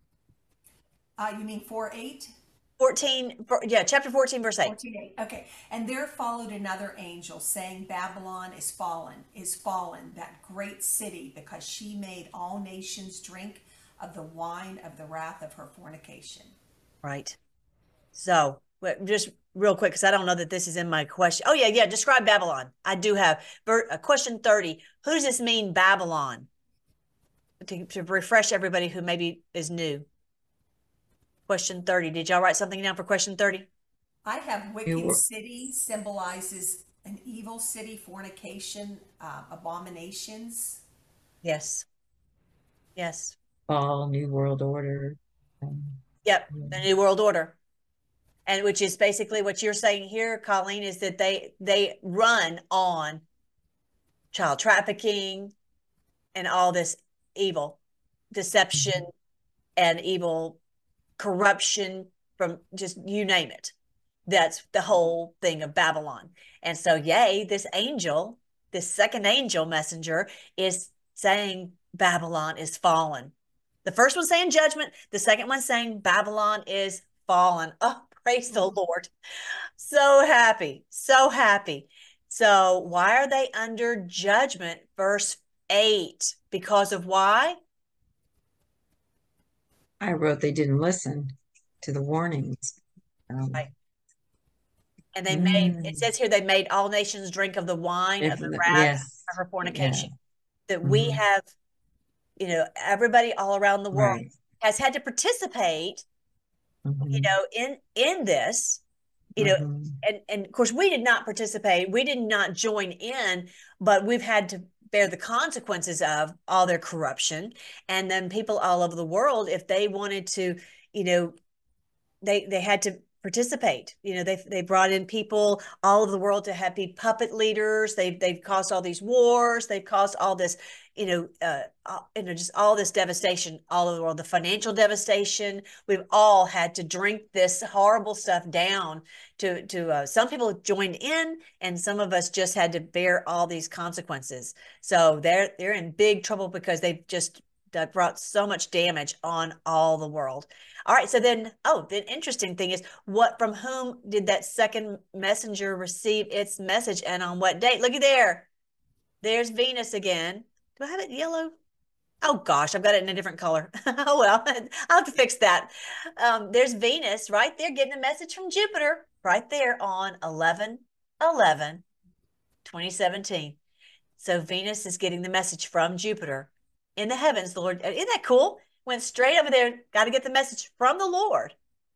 Uh, you mean four eight? fourteen, yeah, chapter fourteen, verse eight. fourteen, eight. Okay. And there followed another angel saying, Babylon is fallen, is fallen, that great city, because she made all nations drink of the wine of the wrath of her fornication. Right. So just real quick, because I don't know that this is in my question. Oh, yeah, yeah. Describe Babylon. I do have. Uh, question thirty. Who does this mean, Babylon? To, to refresh everybody who maybe is new. Question thirty. Did y'all write something down for question thirty? I have wicked city symbolizes an evil city, fornication, uh, abominations. Yes. Yes. Fall, New World Order. Um, yep. The New World Order. And which is basically what you're saying here, Colleen, is that they they run on child trafficking and all this evil deception mm-hmm. and evil corruption from just you name it. That's the whole thing of Babylon. And so, yay, this angel, this second angel messenger is saying Babylon is fallen. The first one saying judgment, the second one saying Babylon is fallen. Oh, praise the Lord. So happy, so happy. So why are they under judgment? Verse eight, because of why? I wrote they didn't listen to the warnings. Um, right. And they mm. made, it says here, they made all nations drink of the wine if, of the wrath yes. of her fornication. Yeah. That mm-hmm. we have, you know, everybody all around the world right. has had to participate, mm-hmm. you know, in, in this, you know, mm-hmm. and, and of course we did not participate. We did not join in, but we've had to bear the consequences of all their corruption. And then people all over the world, if they wanted to, you know, they, they had to participate. You know, they they brought in people all over the world to have be puppet leaders. They've they've caused all these wars. They've caused all this, you know, uh, you know, just all this devastation all over the world. The financial devastation. We've all had to drink this horrible stuff down. To to uh, some people joined in, and some of us just had to bear all these consequences. So they're they're in big trouble because they've just that brought so much damage on all the world. All right. So then, oh, the interesting thing is what, from whom did that second messenger receive its message and on what date? Looky there. There's Venus again. Do I have it yellow? Oh gosh, I've got it in a different color. Oh, well, I'll have to fix that. Um, there's Venus right there getting a message from Jupiter right there on eleven eleven twenty seventeen. So Venus is getting the message from Jupiter in the heavens. The Lord, isn't that cool? Went straight over there, got to get the message from the Lord.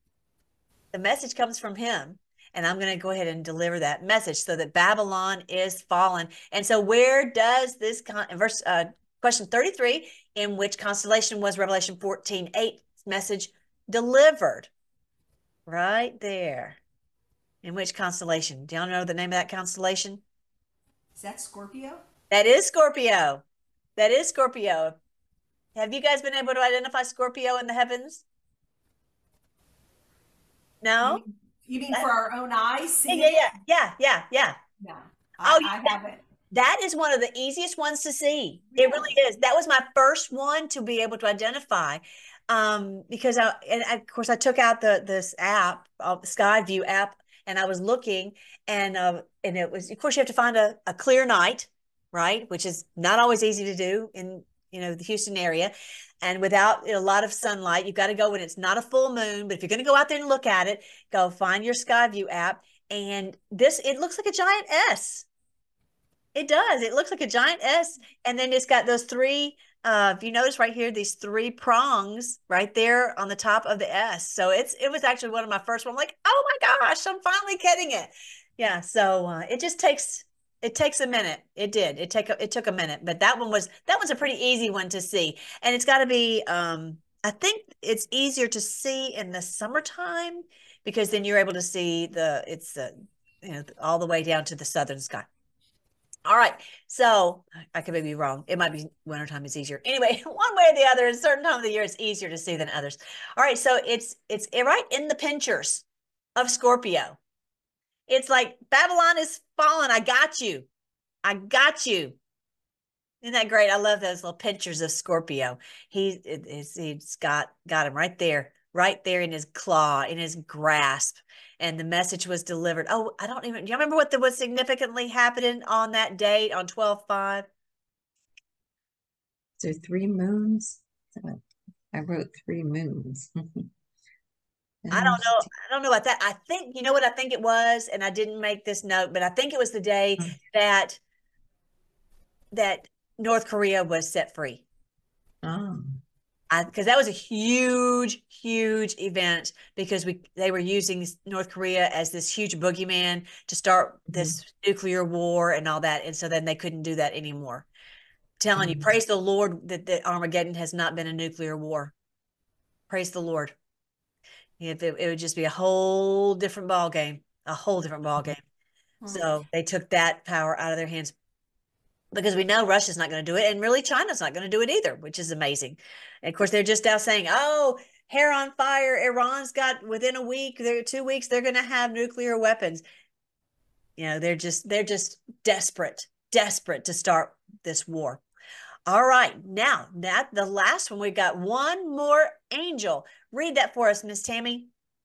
The message comes from him. And I'm going to go ahead and deliver that message so that Babylon is fallen. And so where does this con verse, uh, question thirty-three, in which constellation was Revelation fourteen eight message delivered? Right there. In which constellation? Do y'all know the name of that constellation? Is that Scorpio? That is Scorpio. That is Scorpio. Have you guys been able to identify Scorpio in the heavens? No? You mean, you mean for our own eyes? Yeah, yeah, yeah, yeah, yeah, yeah. No, I, oh, I that, haven't. That is one of the easiest ones to see. Really? It really is. That was my first one to be able to identify. Um, because I, and I, of course, I took out the this app, uh, Skyview app, and I was looking, and uh, and it was, of course, you have to find a, a clear night, right? Which is not always easy to do in, you know, the Houston area. And without a lot of sunlight, you've got to go when it's not a full moon. But if you're going to go out there and look at it, go find your Skyview app. And this, it looks like a giant S. It does. It looks like a giant S. And then it's got those three, uh, if you notice right here, these three prongs right there on the top of the S. So it's, it was actually one of my first ones. I'm like, oh my gosh, I'm finally getting it. Yeah. So uh, it just takes, it takes a minute. It did. It take a, it took a minute, but that one was, that was a pretty easy one to see. And it's got to be, um, I think it's easier to see in the summertime because then you're able to see the, it's the, you know, all the way down to the southern sky. All right. So I could be wrong. It might be wintertime is easier. Anyway, one way or the other, a certain time of the year, it's easier to see than others. All right. So it's, it's right in the pinchers of Scorpio. It's like Babylon is fallen. I got you. I got you. Isn't that great? I love those little pictures of Scorpio. He, it, he's got, got him right there, right there in his claw, in his grasp. And the message was delivered. Oh, I don't even, do you remember what the, was significantly happening on that date on twelve five? So three moons? I wrote three moons. I don't know. I don't know about that. I think, you know what I think it was, and I didn't make this note, but I think it was the day that that North Korea was set free. Oh. Because that was a huge, huge event because we they were using North Korea as this huge boogeyman to start this mm-hmm. nuclear war and all that. And so then they couldn't do that anymore. I'm telling mm-hmm. you, praise the Lord that, that Armageddon has not been a nuclear war. Praise the Lord. If it, it would just be a whole different ball game, a whole different ball game. Mm-hmm. So they took that power out of their hands, because we know Russia's not going to do it, and really China's not going to do it either, which is amazing. And of course, they're just now saying, "Oh, hair on fire! Iran's got within a week, they're two weeks, they're going to have nuclear weapons." You know, they're just they're just desperate, desperate to start this war. All right, now that the last one, we've got one more angel. Read that for us, Miss Tammy.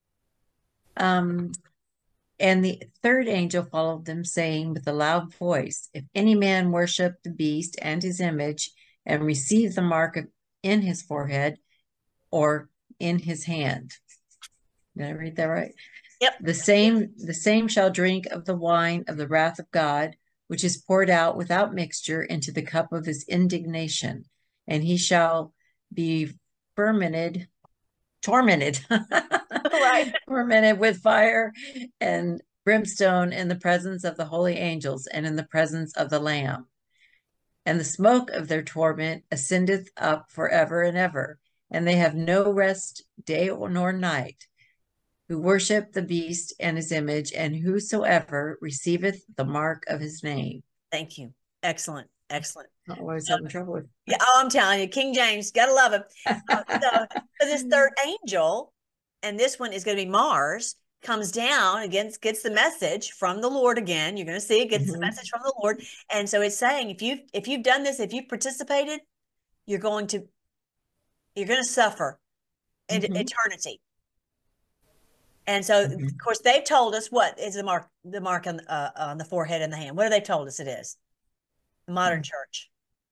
Um, and the third angel followed them, saying with a loud voice, "If any man worship the beast and his image, and receive the mark of, in his forehead or in his hand." Did I read that right? Yep. The same, the same shall drink of the wine of the wrath of God, which is poured out without mixture into the cup of his indignation, and he shall be fermented, tormented, right, tormented with fire and brimstone in the presence of the holy angels and in the presence of the Lamb. And the smoke of their torment ascendeth up forever and ever, and they have no rest day nor night, who worship the beast and his image, and whosoever receiveth the mark of his name. Thank you. Excellent. Excellent. Not what I was having trouble with. Yeah, oh, I'm telling you, King James, gotta love him. Uh, so, so this third angel, and this one is going to be Mars, comes down again, gets the message from the Lord again. You're going to see it gets mm-hmm. the message from the Lord, and so it's saying, if you if you've done this, if you've participated, you're going to you're going to suffer in mm-hmm. eternity. And so, mm-hmm. of course, they've told us what is the mark, the mark on, uh, on the forehead and the hand. What have they told us it is? The modern mm-hmm. church.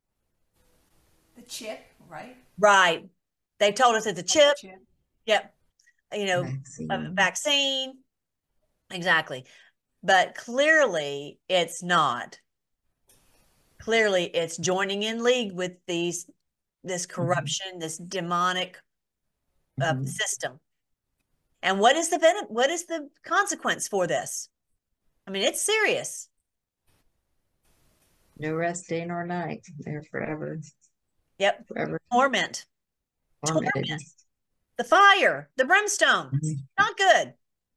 The chip, right? Right. They've told us it's a chip. chip. Yep. You know, vaccine. a vaccine. Exactly. But clearly it's not. Clearly it's joining in league with these, this corruption, mm-hmm. this demonic uh, mm-hmm. system. And what is the benefit? What is the consequence for this? I mean, it's serious. No rest day nor night. There forever. Yep. Forever. Torment. Tormented. Torment. The fire, the brimstone. Mm-hmm. Not good.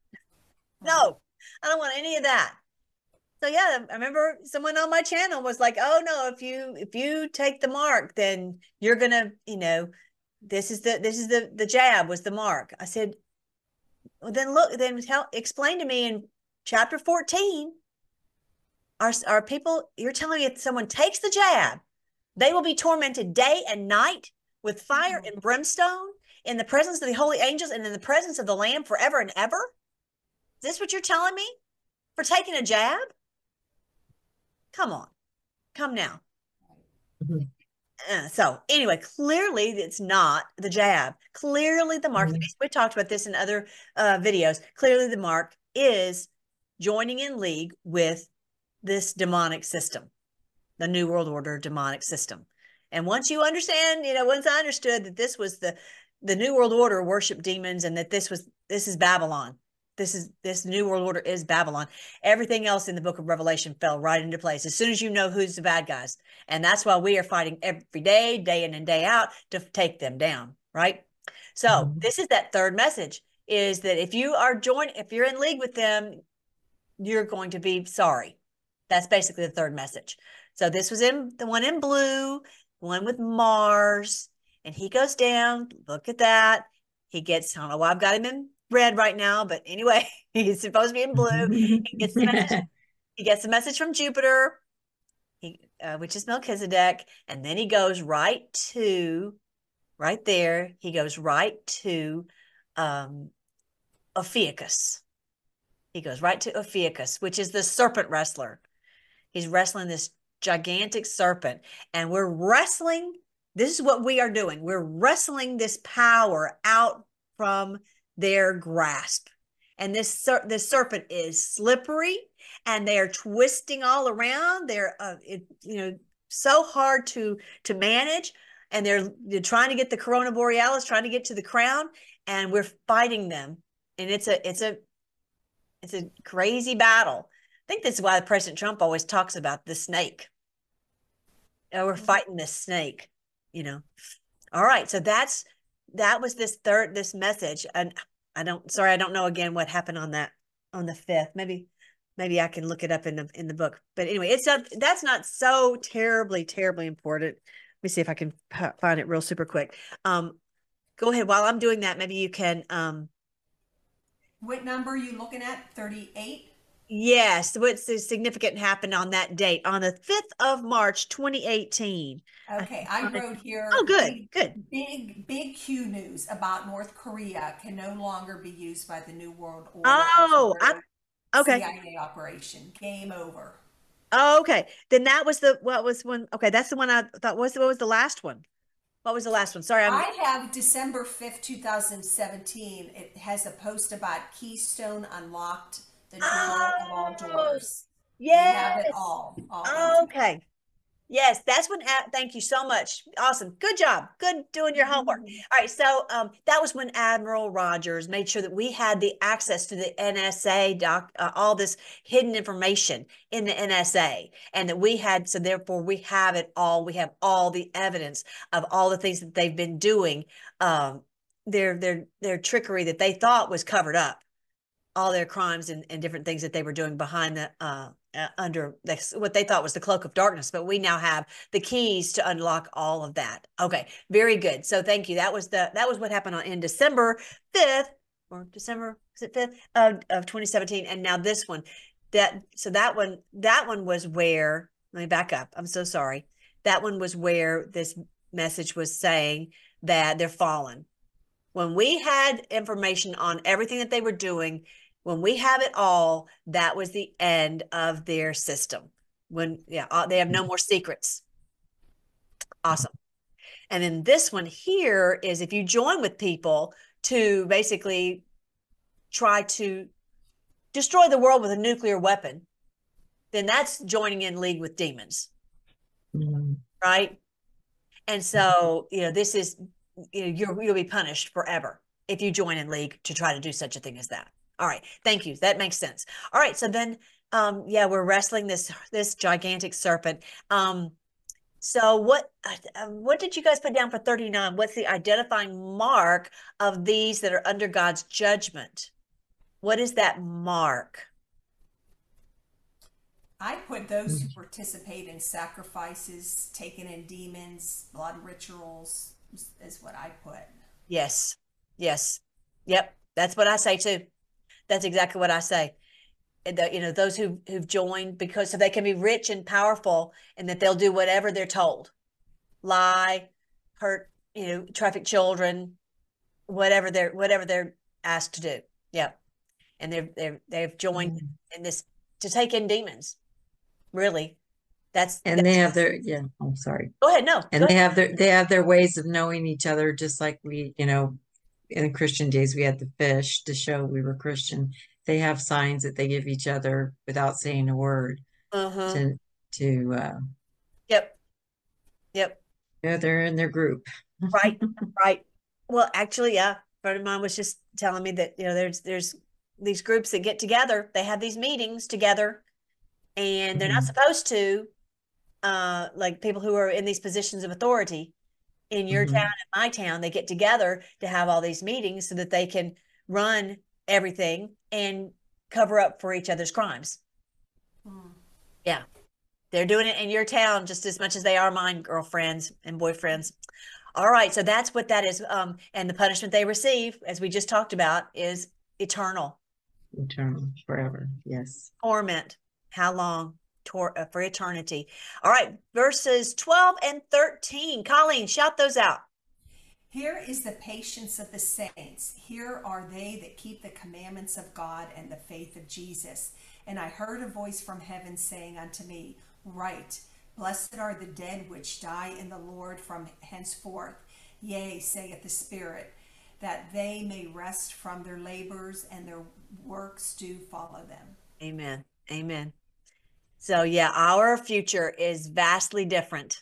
No, I don't want any of that. So yeah, I remember someone on my channel was like, "Oh no, if you if you take the mark, then you're gonna, you know, this is the this is the the jab was the mark." I said, well, then look, then tell, explain to me in chapter fourteen, are, are people, you're telling me if someone takes the jab, they will be tormented day and night with fire and brimstone in the presence of the holy angels and in the presence of the Lamb forever and ever? Is this what you're telling me for taking a jab? Come on, come now. Mm-hmm. Uh, so anyway, clearly it's not the jab. Clearly the mark, mm-hmm. we talked about this in other uh, videos. Clearly the mark is joining in league with this demonic system, the New World Order demonic system. And once you understand, you know, once I understood that this was the, the New World Order worship demons and that this was, this is Babylon. This is this New World Order is Babylon. Everything else in the book of Revelation fell right into place as soon as you know who's the bad guys. And that's why we are fighting every day, day in and day out to take them down, right? So mm-hmm. this is that third message, is that if you are joined, if you're in league with them, you're going to be sorry. That's basically the third message. So this was in the one in blue, one with Mars, and he goes down. Look at that. He gets, I don't know why I've got him in red right now, but anyway, he's supposed to be in blue. He gets the message, he gets the message from Jupiter, he, uh, which is Melchizedek, and then he goes right to, right there, he goes right to um, Ophiuchus. He goes right to Ophiuchus, which is the serpent wrestler. He's wrestling this gigantic serpent, and we're wrestling, this is what we are doing. We're wrestling this power out from their grasp. And this ser this serpent is slippery, and they are twisting all around. They're uh, it, you know, so hard to to manage, and they're they're trying to get the corona borealis, trying to get to the crown, and we're fighting them. And it's a it's a it's a crazy battle. I think this is why President Trump always talks about the snake. Oh, we're fighting this snake, you know. All right, so that's that was this third this message, and I don't, sorry, I don't know again what happened on that, on the fifth. Maybe, maybe I can look it up in the, in the book. But anyway, it's not, that's not so terribly, terribly important. Let me see if I can find it real super quick. Um, go ahead. While I'm doing that, maybe you can, um, what number are you looking at? thirty-eight? yes. What's the significant happened on that date on the fifth of March, twenty eighteen? Okay, I, I wrote here. Oh, good, big, good. Big, big Q news about North Korea can no longer be used by the New World Order. Oh, I, okay. C I A operation. Game over. Oh, okay. Then that was the, what was one? Okay. That's the one I thought was, what was the last one? What was the last one? Sorry. I'm, I have December fifth, two thousand seventeen. It has a post about Keystone Unlocked, the door oh, of all doors. Yes. We have it all. all oh, okay. Yes, that's when, thank you so much. Awesome. Good job. Good doing your homework. Mm-hmm. All right. So um, that was when Admiral Rogers made sure that we had the access to the N S A, doc, uh, all this hidden information in the N S A, and that we had, so therefore we have it all. We have all the evidence of all the things that they've been doing, um, their, their, their trickery that they thought was covered up, all their crimes and, and different things that they were doing behind the, uh, uh, under the, what they thought was the cloak of darkness. But we now have the keys to unlock all of that. Okay, very good. So thank you. That was the, that was what happened on in December fifth or December, is it fifth of, of twenty seventeen. And now this one, that, so that one, that one was where, let me back up. I'm so sorry. That one was where this message was saying that they're fallen. When we had information on everything that they were doing, when we have it all, that was the end of their system. When, yeah, they have no more secrets. Awesome. And then this one here is if you join with people to basically try to destroy the world with a nuclear weapon, then that's joining in league with demons. Mm-hmm. Right? And so, you know, this is, you know, you're, you'll be punished forever if you join in league to try to do such a thing as that. All right. Thank you. That makes sense. All right. So then, um, yeah, we're wrestling this, this gigantic serpent. Um, so what, uh, what did you guys put down for thirty-nine? What's the identifying mark of these that are under God's judgment? What is that mark? I put those who participate in sacrifices, taking in demons, blood rituals is what I put. Yes. Yes. Yep. That's what I say too. That's exactly what I say. The, you know, those who, who've joined because so they can be rich and powerful and that they'll do whatever they're told. Lie, hurt, you know, traffic children, whatever they're, whatever they're asked to do. Yep. And they're, they're, they've joined mm-hmm. in this to take in demons. Really. That's, and that's, they have their, yeah, I'm sorry. Go ahead. No. And they have their, they have their ways of knowing each other, just like we, you know, in the Christian days, we had the fish to show we were Christian. They have signs that they give each other without saying a word. Uh-huh. To, to, uh, yep. Yep. Yeah, they're in their group. Right. Right. Well, actually, yeah. A friend of mine was just telling me that, you know, there's, there's these groups that get together. They have these meetings together and they're mm-hmm. not supposed to, uh, like people who are in these positions of authority in your mm-hmm. town and my town, they get together to have all these meetings so that they can run everything and cover up for each other's crimes. Mm. Yeah. They're doing it in your town just as much as they are mine, girlfriends and boyfriends. All right. So that's what that is. Um, and the punishment they receive, as we just talked about, is eternal. Eternal, forever. Yes. Torment. How long? Tor- uh, for eternity. All right. Verses twelve and thirteen. Colleen, shout those out. Here is the patience of the saints. Here are they that keep the commandments of God and the faith of Jesus. And I heard a voice from heaven saying unto me, Write, blessed are the dead which die in the Lord from henceforth. Yea, saith the Spirit, that they may rest from their labors and their works do follow them. Amen. Amen. So yeah, our future is vastly different.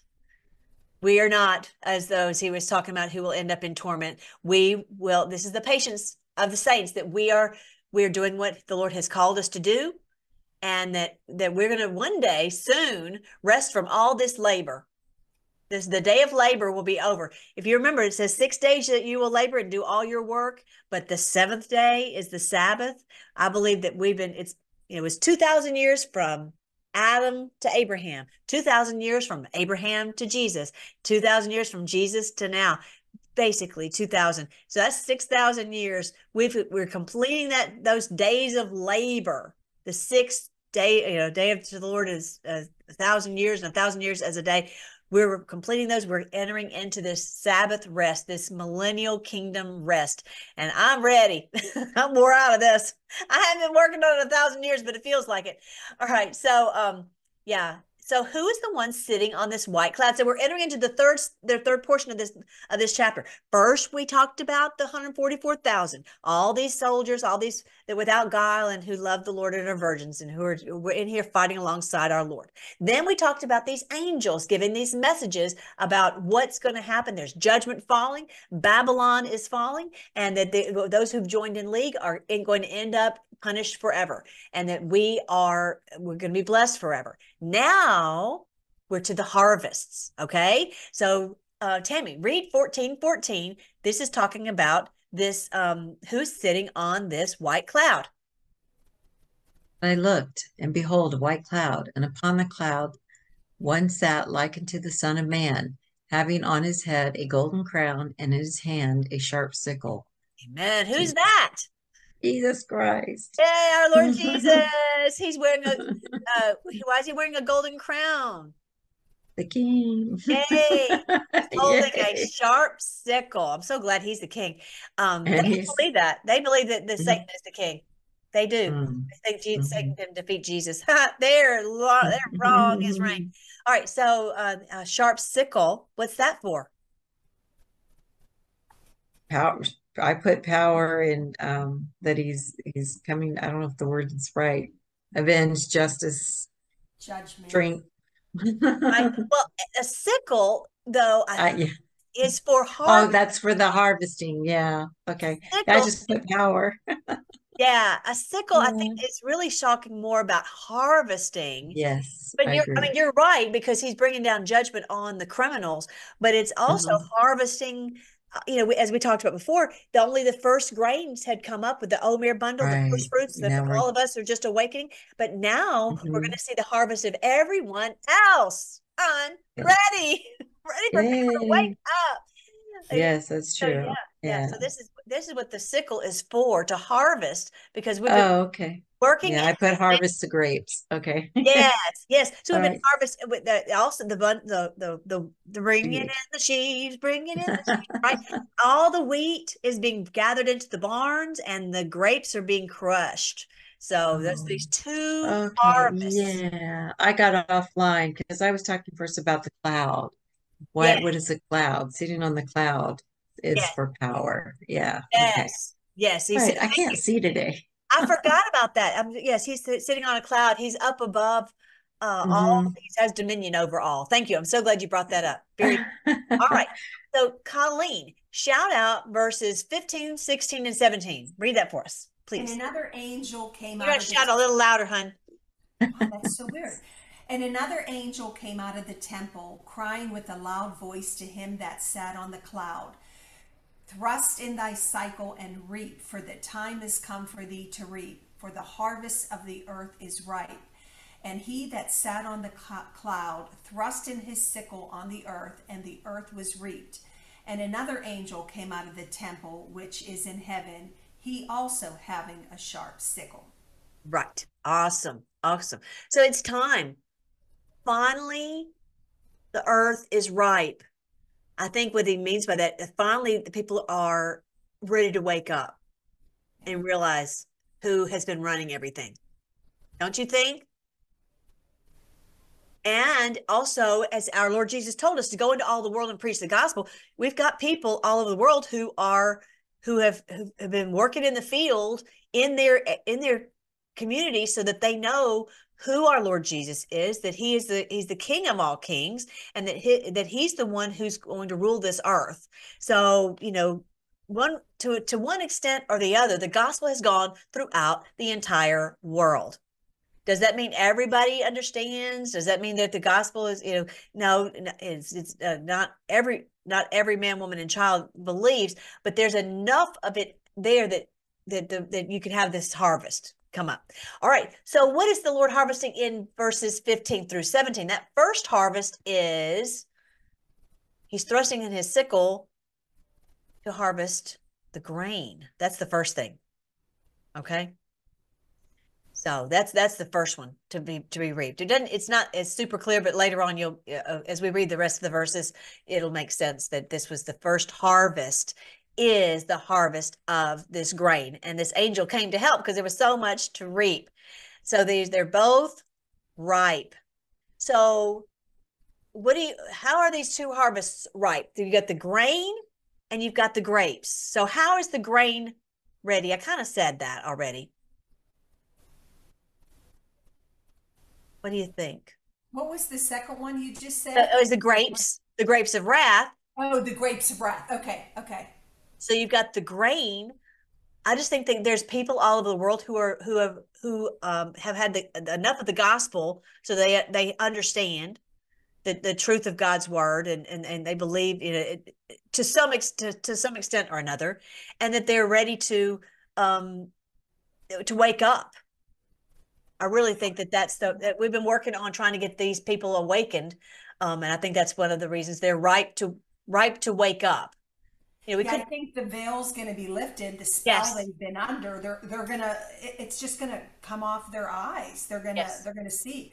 We are not as those he was talking about who will end up in torment. We will, this is the patience of the saints that we are, we are doing what the Lord has called us to do. And that, that we're going to one day soon rest from all this labor. This the day of labor will be over. If you remember, it says six days that you will labor and do all your work, but the seventh day is the Sabbath. I believe that we've been, it's, it was two thousand years from Adam to Abraham, two thousand years from Abraham to Jesus, two thousand years from Jesus to now, basically two thousand. So that's six thousand years. We've, we're completing that, those days of labor. The sixth day, you know, day of the Lord is a, a thousand years, and a thousand years as a day. We're completing those. We're entering into this Sabbath rest, this millennial kingdom rest. And I'm ready. I'm more out of this. I haven't been working on it a thousand years, but it feels like it. All right. So, um, yeah. So who is the one sitting on this white cloud? So we're entering into the third, the third portion of this of this chapter. First, we talked about the one hundred forty-four thousand, all these soldiers, all these that without guile and who love the Lord and are virgins and who are we're in here fighting alongside our Lord. Then we talked about these angels giving these messages about what's going to happen. There's judgment falling, Babylon is falling, and that they, those who've joined in league are going to end up punished forever, and that we are we're going to be blessed forever. Now we're to the harvests. Okay, so uh Tammy, read fourteen fourteen. This is talking about this um who's sitting on this white cloud. I looked, and behold, a white cloud, and upon the cloud one sat like unto the Son of Man, having on his head a golden crown, and in his hand a sharp sickle. Amen. Who's that? Jesus Christ. Hey, our Lord Jesus. He's wearing a, uh, why is he wearing a golden crown? The King. Yay. Holding Yay. a sharp sickle. I'm so glad he's the King. Um, And they he's- believe that. They believe that the Mhm. Satan is the King. They do. Mm. They think Jesus, Mhm. Satan didn't defeat Jesus. they're, lo- they're wrong, his reign. All right, so uh, a sharp sickle, what's that for? Power. I put power in um that he's he's coming. I don't know if the word is right. Avenge, justice, Judgment. strength. I, well, a sickle, though, I Uh, yeah. is for Oh, harvest. that's for the harvesting. Yeah. Okay. I Sickle, just put power. yeah, a sickle, I think Yeah. is really shocking more about harvesting. Yes, But I you're, agree. I mean, you're right, because he's bringing down judgment on the criminals, but it's also Mhm. harvesting. uh, You know, we- as we talked about before, the only the first grains had come up with the Omer bundle, the Right. first fruits that Now we're all of us are just awakening. But now we're going Mhm. to see the harvest of everyone else unready, ready for people to Yay. wake up. Uh, Yes, that's So yeah, true. yeah. Yeah. So this is this is what the sickle is for, to harvest, because we've been Oh, okay. working Yeah, in. I put harvest the grapes. Okay. Yes, yes. So All we've been right. harvesting with the also the bun the the the, the bringing in Sheaves. the sheaves, bringing in the sheaves, right? All the wheat is being gathered into the barns, and the grapes are being crushed. So there's Oh, these two okay. harvests. Yeah. I got offline because I was talking first about the cloud. Yeah, What what is a cloud? Sitting on the cloud is yeah, for power. Yeah. Okay. yes, yes. All He's right. I thank can't you. see today. I forgot about that. Um, yes, he's si- sitting on a cloud. He's up above uh, all. hmm He has dominion over all. Thank you. I'm so glad you brought that up. Very all right. So, Colleen, shout out verses fifteen, sixteen, and seventeen. Read that for us, And please. another angel came You out got to of the shout a little louder, hun. Oh, that's so weird. And another angel came out of the temple, crying with a loud voice to him that sat on the cloud, thrust in thy cycle and reap, for the time is come for thee to reap, for the harvest of the earth is ripe. And he that sat on the cloud thrust in his sickle on the earth, and the earth was reaped. And another angel came out of the temple, which is in heaven, he also having a sharp sickle. Right. Awesome. Awesome. So it's time. Finally, the earth is ripe. I think what he means by that, finally, the people are ready to wake up and realize who has been running everything. Don't you think? And also, as our Lord Jesus told us to go into all the world and preach the gospel, we've got people all over the world who are who have, who have been working in the field in their in their community, so that they know who our Lord Jesus is, that he is the he's the King of all kings, and that he, that he's the one who's going to rule this earth. So, you know, one to to one extent or the other, the gospel has gone throughout the entire world. Does that mean everybody understands? Does that mean that the gospel is, you know, no, it's, it's uh, not every, not every man, woman, and child believes, but there's enough of it there that, that, that, that you can have this harvest come up. All right. So what is the Lord harvesting in verses fifteen through seventeen? That first harvest is he's thrusting in his sickle to harvest the grain. That's the first thing. Okay. So that's that's the first one to be to be reaped. It doesn't. It's not as super clear, but later on, you'll uh, as we read the rest of the verses, it'll make sense that this was the first harvest. Is the harvest of this grain, and this angel came to help because there was so much to reap. So these they're both ripe. So what do you? How are these two harvests ripe? You got the grain, and you've got the grapes. So how is the grain ready? I kind of said that already. What do you think? What was the second one you just said? It was the grapes, the grapes of wrath. Oh, the grapes of wrath. Okay, okay. So you've got the grain. I just think that there's people all over the world who are who have who um, have had the, enough of the gospel, so they they understand the, the truth of God's word, and and, and they believe, you know, it, to some ex to, to some extent or another, and that they're ready to um, to wake up. I really think that that's the that we've been working on trying to get these people awakened, um, and I think that's one of the reasons they're ripe to ripe to wake up. You know, we Yeah, could. I think the veil's going to be lifted. The spell Yes. they've been under, they're they're gonna. it- It's just going to come off their eyes. They're gonna Yes. they're gonna see.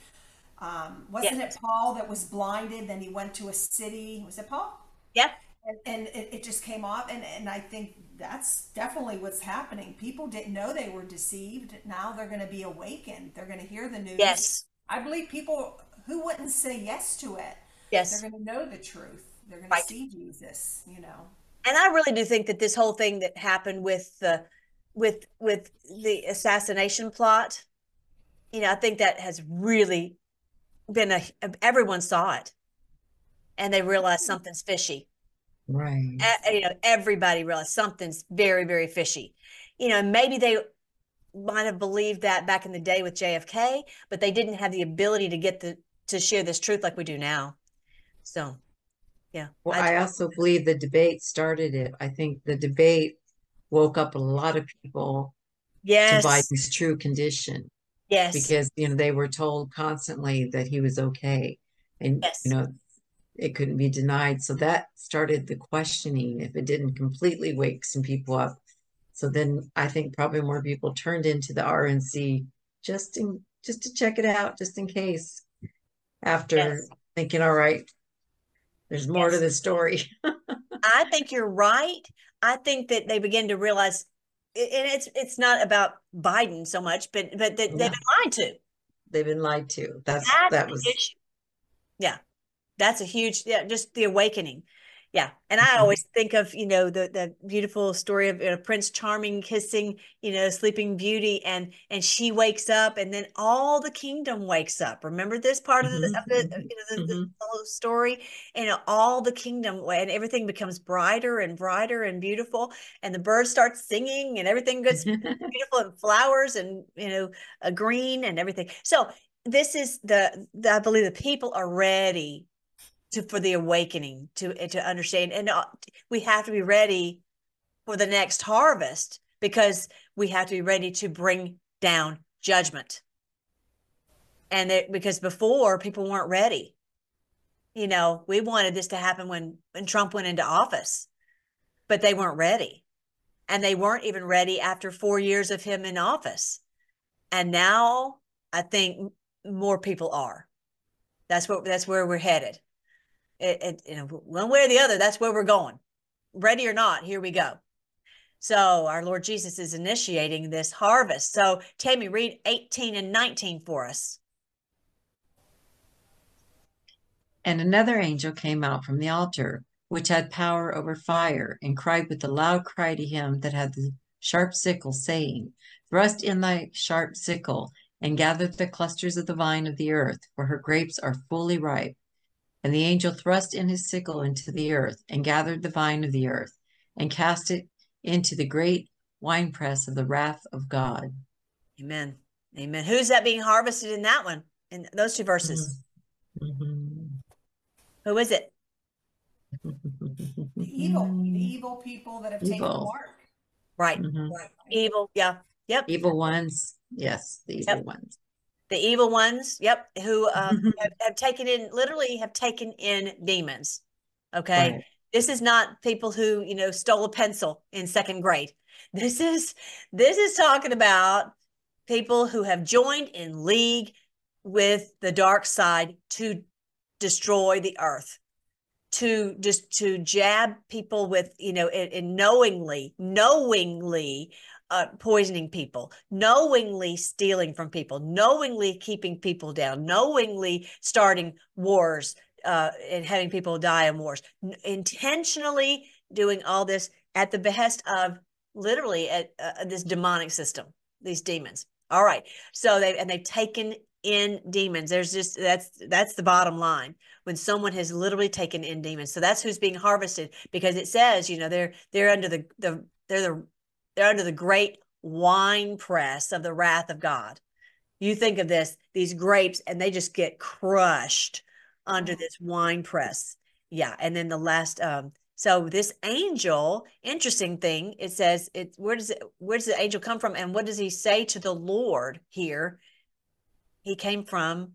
Um, wasn't Yes. it Paul that was blinded? Then he went to a city. Was it Paul? Yeah. And, and it, it just came off. And and I think that's definitely what's happening. People didn't know they were deceived. Now they're going to be awakened. They're going to hear the news. Yes. I believe people who wouldn't say yes to it. Yes. They're going to know the truth. They're going Right. to see Jesus. You know. And I really do think that this whole thing that happened with the with with the assassination plot, you know, I think that has really been a everyone saw it, and they realized something's fishy. Right. A- you know, everybody realized something's very, very fishy. You know, maybe they might have believed that back in the day with J F K, but they didn't have the ability to get the to share this truth like we do now. So, yeah. Well, I, I also believe the debate started it. I think the debate woke up a lot of people to yes. Biden's true condition, Yes. because, you know, they were told constantly that he was okay, and, Yes. you know, it couldn't be denied. So that started the questioning, if it didn't completely wake some people up. So then I think probably more people turned into the R N C just in just to check it out, just in case, after Yes. thinking, all right, there's more Yes. to this story. I think you're right. I think that they begin to realize, and it's it's not about Biden so much, but but that they've Yeah. been lied to. They've been lied to. That's That's that the was issue. Yeah, that's a huge, yeah, just the awakening. Yeah, and I Mhm. always think of, you know, the the beautiful story of, you know, Prince Charming kissing, you know, Sleeping Beauty, and and she wakes up, and then all the kingdom wakes up. Remember this part of the, of the Mhm. you know, the, the Mhm. whole story, and all the kingdom, and everything becomes brighter and brighter and beautiful, and the birds start singing, and everything gets beautiful, and flowers, and, you know, a green and everything. So this is the, the I believe the people are ready to for the awakening, to to understand, and uh, we have to be ready for the next harvest, because we have to be ready to bring down judgment. And it, because before, people weren't ready. You know, we wanted this to happen when when Trump went into office, but they weren't ready, and they weren't even ready after four years of him in office. And now I think more people are. That's what that's where we're headed. It, it, you know, one way or the other, that's where we're going. Ready or not, here we go. So our Lord Jesus is initiating this harvest. So Tammy, read eighteen and nineteen for us. And another angel came out from the altar, which had power over fire, and cried with a loud cry to him that had the sharp sickle, saying, Thrust in thy sharp sickle, and gather the clusters of the vine of the earth, for her grapes are fully ripe. And the angel thrust in his sickle into the earth, and gathered the vine of the earth, and cast it into the great winepress of the wrath of God. Amen. Amen. Who's that being harvested in that one? In those two verses? Mm-hmm. Who is it? The evil, the evil people that have evil. taken the mark. Right. Mm-hmm. Right. Evil. Yeah. Yep. Evil ones. Yes. The evil yep. ones. The evil ones. Yep. Who um, have, have taken in, literally have taken in demons. Okay. Right. This is not people who, you know, stole a pencil in second grade. This is, this is talking about people who have joined in league with the dark side to destroy the earth, to just to jab people with, you know, and, and knowingly, knowingly uh, poisoning people, knowingly stealing from people, knowingly keeping people down, knowingly starting wars uh, and having people die in wars, intentionally doing all this at the behest of literally at uh, this demonic system, these demons. All right. So they, and they've taken in demons. There's just, that's, that's the bottom line. When someone has literally taken in demons. So that's who's being harvested, because it says, you know, they're, they're under the, the, they're the, they're under the great wine press of the wrath of God. You think of this, these grapes, and they just get crushed under this wine press. Yeah. And then the last, um, so this angel, interesting thing, it says, it, where does it, where does the angel come from? And what does he say to the Lord here? He came from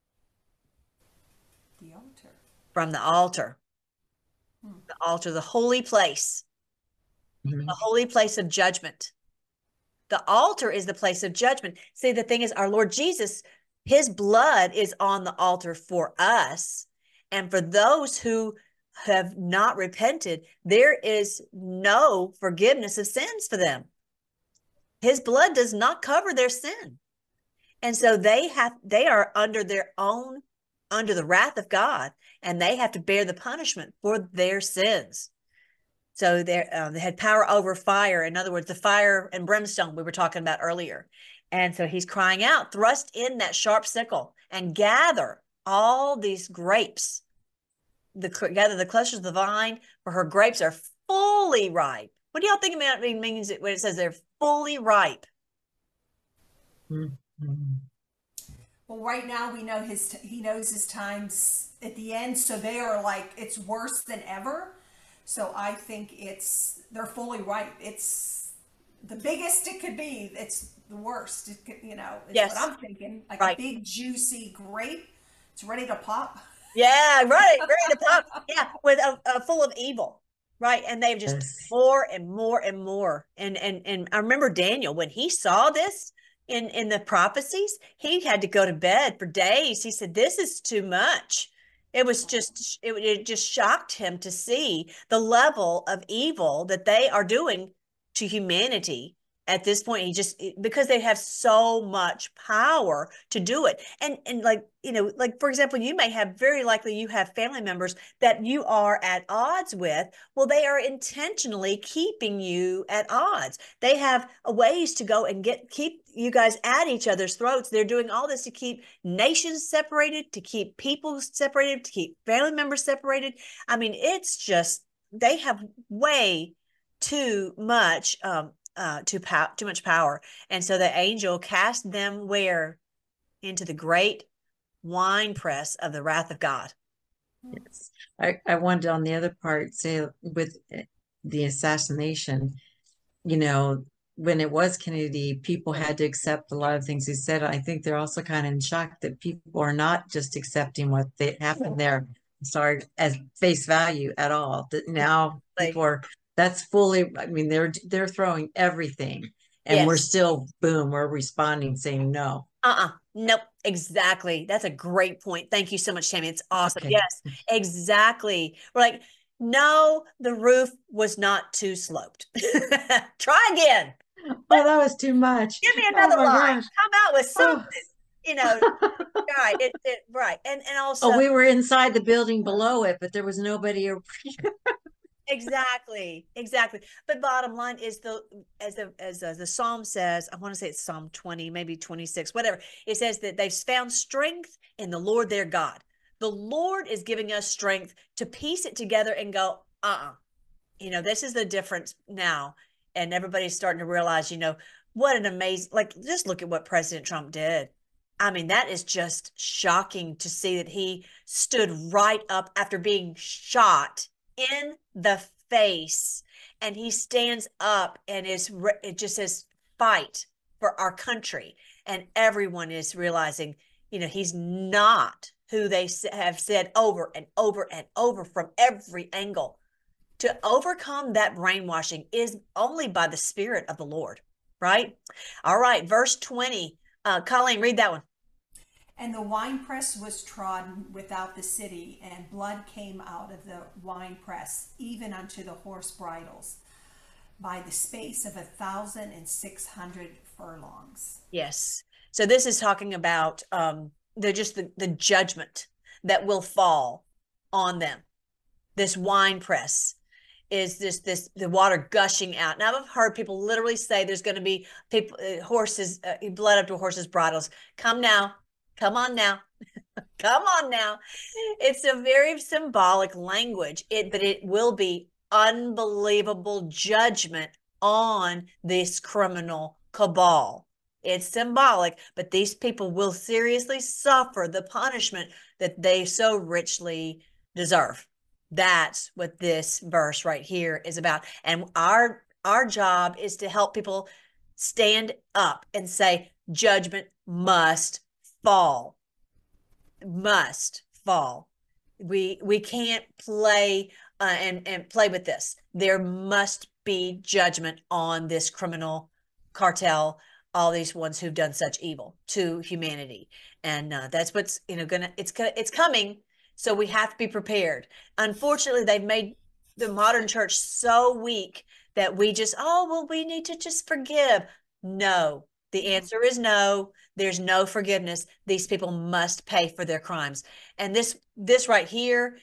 the altar. From the altar. Hmm. The altar, the holy place. Mm-hmm. The holy place of judgment. The altar is the place of judgment. See, the thing is, our Lord Jesus, his blood is on the altar for us. And for those who have not repented, there is no forgiveness of sins for them. His blood does not cover their sin. And so they have, they are under their own, under the wrath of God, and they have to bear the punishment for their sins. So um, they had power over fire. In other words, the fire and brimstone we were talking about earlier. And so he's crying out, thrust in that sharp sickle and gather all these grapes. The, gather the clusters of the vine, for her grapes are fully ripe. What do y'all think about it means when it says they're fully ripe? Mm-hmm. Well, right now we know his, he knows his time's at the end. So they are like, it's worse than ever. So I think it's, they're fully ripe. It's the biggest it could be. It's the worst, it could, you know, is yes. what I'm thinking. Like right. a big juicy grape. It's ready to pop. Yeah, right. Ready to pop. Yeah. With a, a full of evil. Right. And they've just yes. more and more and more. And, and, and I remember Daniel, when he saw this, In, in the prophecies, he had to go to bed for days. He said, this is too much. It was just, it, it just shocked him to see the level of evil that they are doing to humanity at this point. He just, because they have so much power to do it. And, and like, you know, like, for example, you may have, very likely you have family members that you are at odds with. Well, they are intentionally keeping you at odds. They have ways to go and get, keep you guys at each other's throats. They're doing all this to keep nations separated, to keep people separated, to keep family members separated. I mean, it's just, they have way too much, um, Uh, too, pow- too much power. And so the angel cast them where? Into the great wine press of the wrath of God. Yes. I, I wanted on the other part say with the assassination, you know, when it was Kennedy, people had to accept a lot of things he said. I think they're also kind of in shock that people are not just accepting what they, happened there, sorry, as face value at all. That now like, people are, that's fully, I mean, they're they're throwing everything, and yes. we're still, boom, we're responding saying no. Uh-uh. Nope. Exactly. That's a great point. Thank you so much, Tammy. It's awesome. Okay. Yes, exactly. We're like, no, the roof was not too sloped. Try again. Oh, that was too much. Give me another oh line. Gosh. Come out with something. Oh. You know, right. It, it, right. And, and also. Oh, we were inside the building below it, but there was nobody. Exactly, exactly. But bottom line is the as the as uh, the Psalm says, I want to say it's Psalm twenty, maybe twenty-six, whatever. It says that they've found strength in the Lord their God. The Lord is giving us strength to piece it together and go, uh-uh. You know, this is the difference now. And everybody's starting to realize, you know, what an amazing, like, just look at what President Trump did. I mean, that is just shocking to see that he stood right up after being shot in the face, and he stands up and is, it just says, fight for our country. And everyone is realizing, you know, he's not who they have said over and over and over from every angle. To overcome that brainwashing is only by the Spirit of the Lord, right? All right, verse twenty. Uh, Colleen, read that one. And the winepress was trodden without the city, and blood came out of the winepress, even unto the horse bridles, by the space of a thousand and six hundred furlongs. Yes. So this is talking about um, the just the, the judgment that will fall on them. This winepress is this this the water gushing out. Now I've heard people literally say there's going to be people uh, horses uh, blood up to horses' bridles. Come now. Come on now. Come on now. It's a very symbolic language, it, but it will be unbelievable judgment on this criminal cabal. It's symbolic, but these people will seriously suffer the punishment that they so richly deserve. That's what this verse right here is about. And our, our job is to help people stand up and say, judgment must fall, must fall. We we can't play uh, and and play with this. There must be judgment on this criminal cartel, all these ones who've done such evil to humanity, and uh, that's what's you know gonna it's gonna it's coming. So we have to be prepared. Unfortunately, they've made the modern church so weak that we just oh well we need to just forgive. No. The answer is no. There's no forgiveness. These people must pay for their crimes. And this this right here,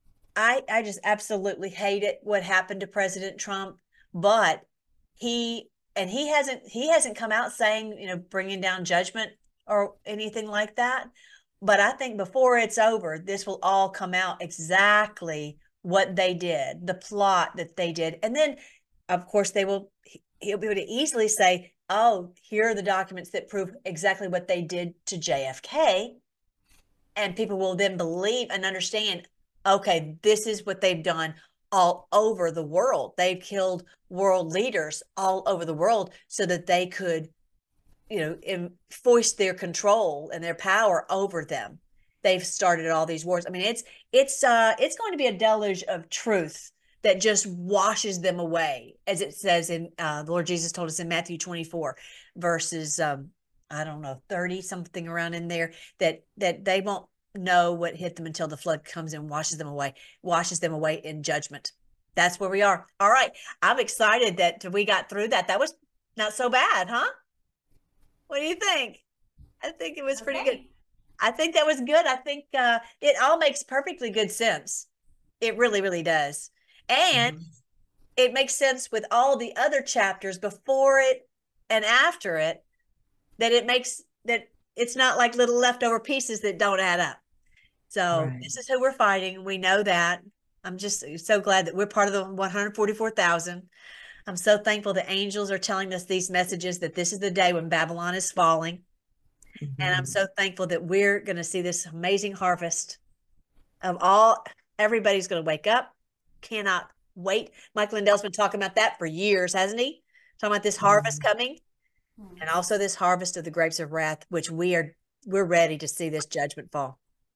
I I just absolutely hate it what happened to President Trump, but he and he hasn't he hasn't come out saying, you know, bringing down judgment or anything like that. But I think before it's over, this will all come out exactly what they did, the plot that they did. And then of course they will he'll be able to easily say, oh, here are the documents that prove exactly what they did to J F K. And people will then believe and understand, okay, this is what they've done all over the world. They've killed world leaders all over the world so that they could, you know, enforce their control and their power over them. They've started all these wars. I mean, it's it's uh it's going to be a deluge of truth that just washes them away, as it says in uh, the Lord Jesus told us in Matthew twenty-four, verses um, I don't know thirty something around in there, that that they won't know what hit them until the flood comes and washes them away, washes them away in judgment. That's where we are. All right, I'm excited that we got through that. That was not so bad, huh? What do you think? I think it was pretty okay. good. I think that was good. I think uh, it all makes perfectly good sense. It really, really does. And mm-hmm. it makes sense with all the other chapters before it and after it, that it makes that it's not like little leftover pieces that don't add up. So right. This is who we're fighting. We know that. I'm just so glad that we're part of the one hundred forty-four thousand. I'm so thankful the angels are telling us these messages, that this is the day when Babylon is falling. Mm-hmm. And I'm so thankful that we're going to see this amazing harvest of all, everybody's going to wake up. Cannot wait. Mike Lindell's been talking about that for years, hasn't he? Talking about this harvest mm-hmm. coming, mm-hmm. and also this harvest of the grapes of wrath, which we are, we're ready to see this judgment fall.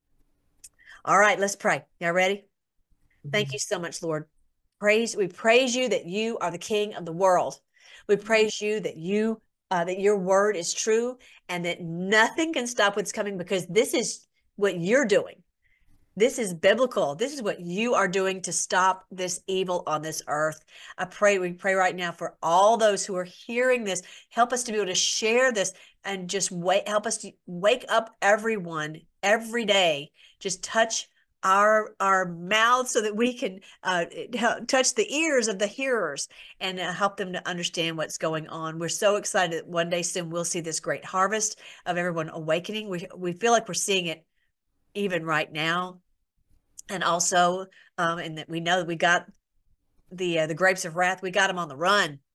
All right, let's pray. Y'all ready? Mm-hmm. Thank you so much, Lord. Praise, we praise you that you are the King of the world. We praise you that you, uh, that your word is true, and that nothing can stop what's coming, because this is what you're doing. This is biblical. This is what you are doing to stop this evil on this earth. I pray, we pray right now for all those who are hearing this. Help us to be able to share this, and just wait, help us to wake up everyone every day. Just touch our our mouths so that we can uh, touch the ears of the hearers, and uh, help them to understand what's going on. We're so excited that one day soon we'll see this great harvest of everyone awakening. We, we feel like we're seeing it even right now. And also, um, and that we know that we got the uh, the grapes of wrath, we got them on the run.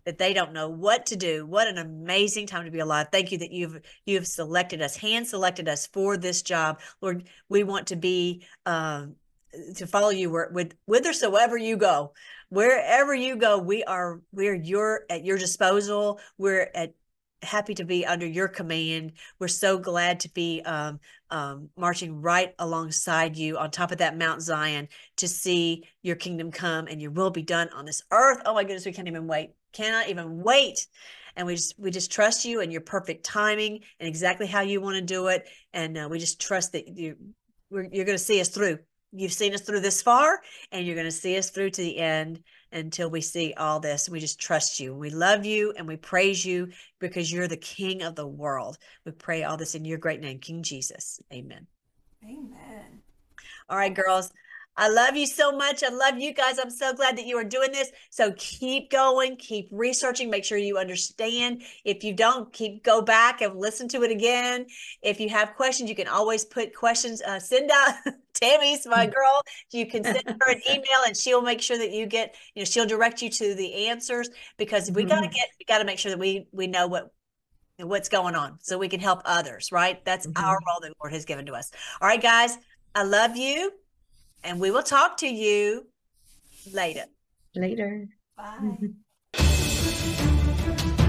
that they don't know what to do. What an amazing time to be alive. Thank you that you've you've selected us, hand selected us for this job. Lord, we want to be um, to follow you where, with whithersoever you go. Wherever you go, we are we're your at your disposal. We're at happy to be under your command. We're so glad to be um, um, marching right alongside you on top of that Mount Zion to see your kingdom come and your will be done on this earth. Oh my goodness, we can't even wait. Cannot even wait. And we just we just trust you and your perfect timing and exactly how you want to do it. And uh, we just trust that you we're, you're going to see us through. You've seen us through this far, and you're going to see us through to the end until we see all this. We just trust you. We love you and we praise you because you're the King of the world. We pray all this in your great name, King Jesus. Amen. Amen. All right, girls. I love you so much. I love you guys. I'm so glad that you are doing this. So keep going, keep researching, make sure you understand. If you don't, keep go back and listen to it again. If you have questions, you can always put questions. Uh, send out Tammy's my girl. You can send her an email and she'll make sure that you get, you know, she'll direct you to the answers because we got to get, we got to make sure that we, we know what, what's going on so we can help others, right? That's mm-hmm. our role that the Lord has given to us. All right, guys, I love you. And we will talk to you later. Later. Bye.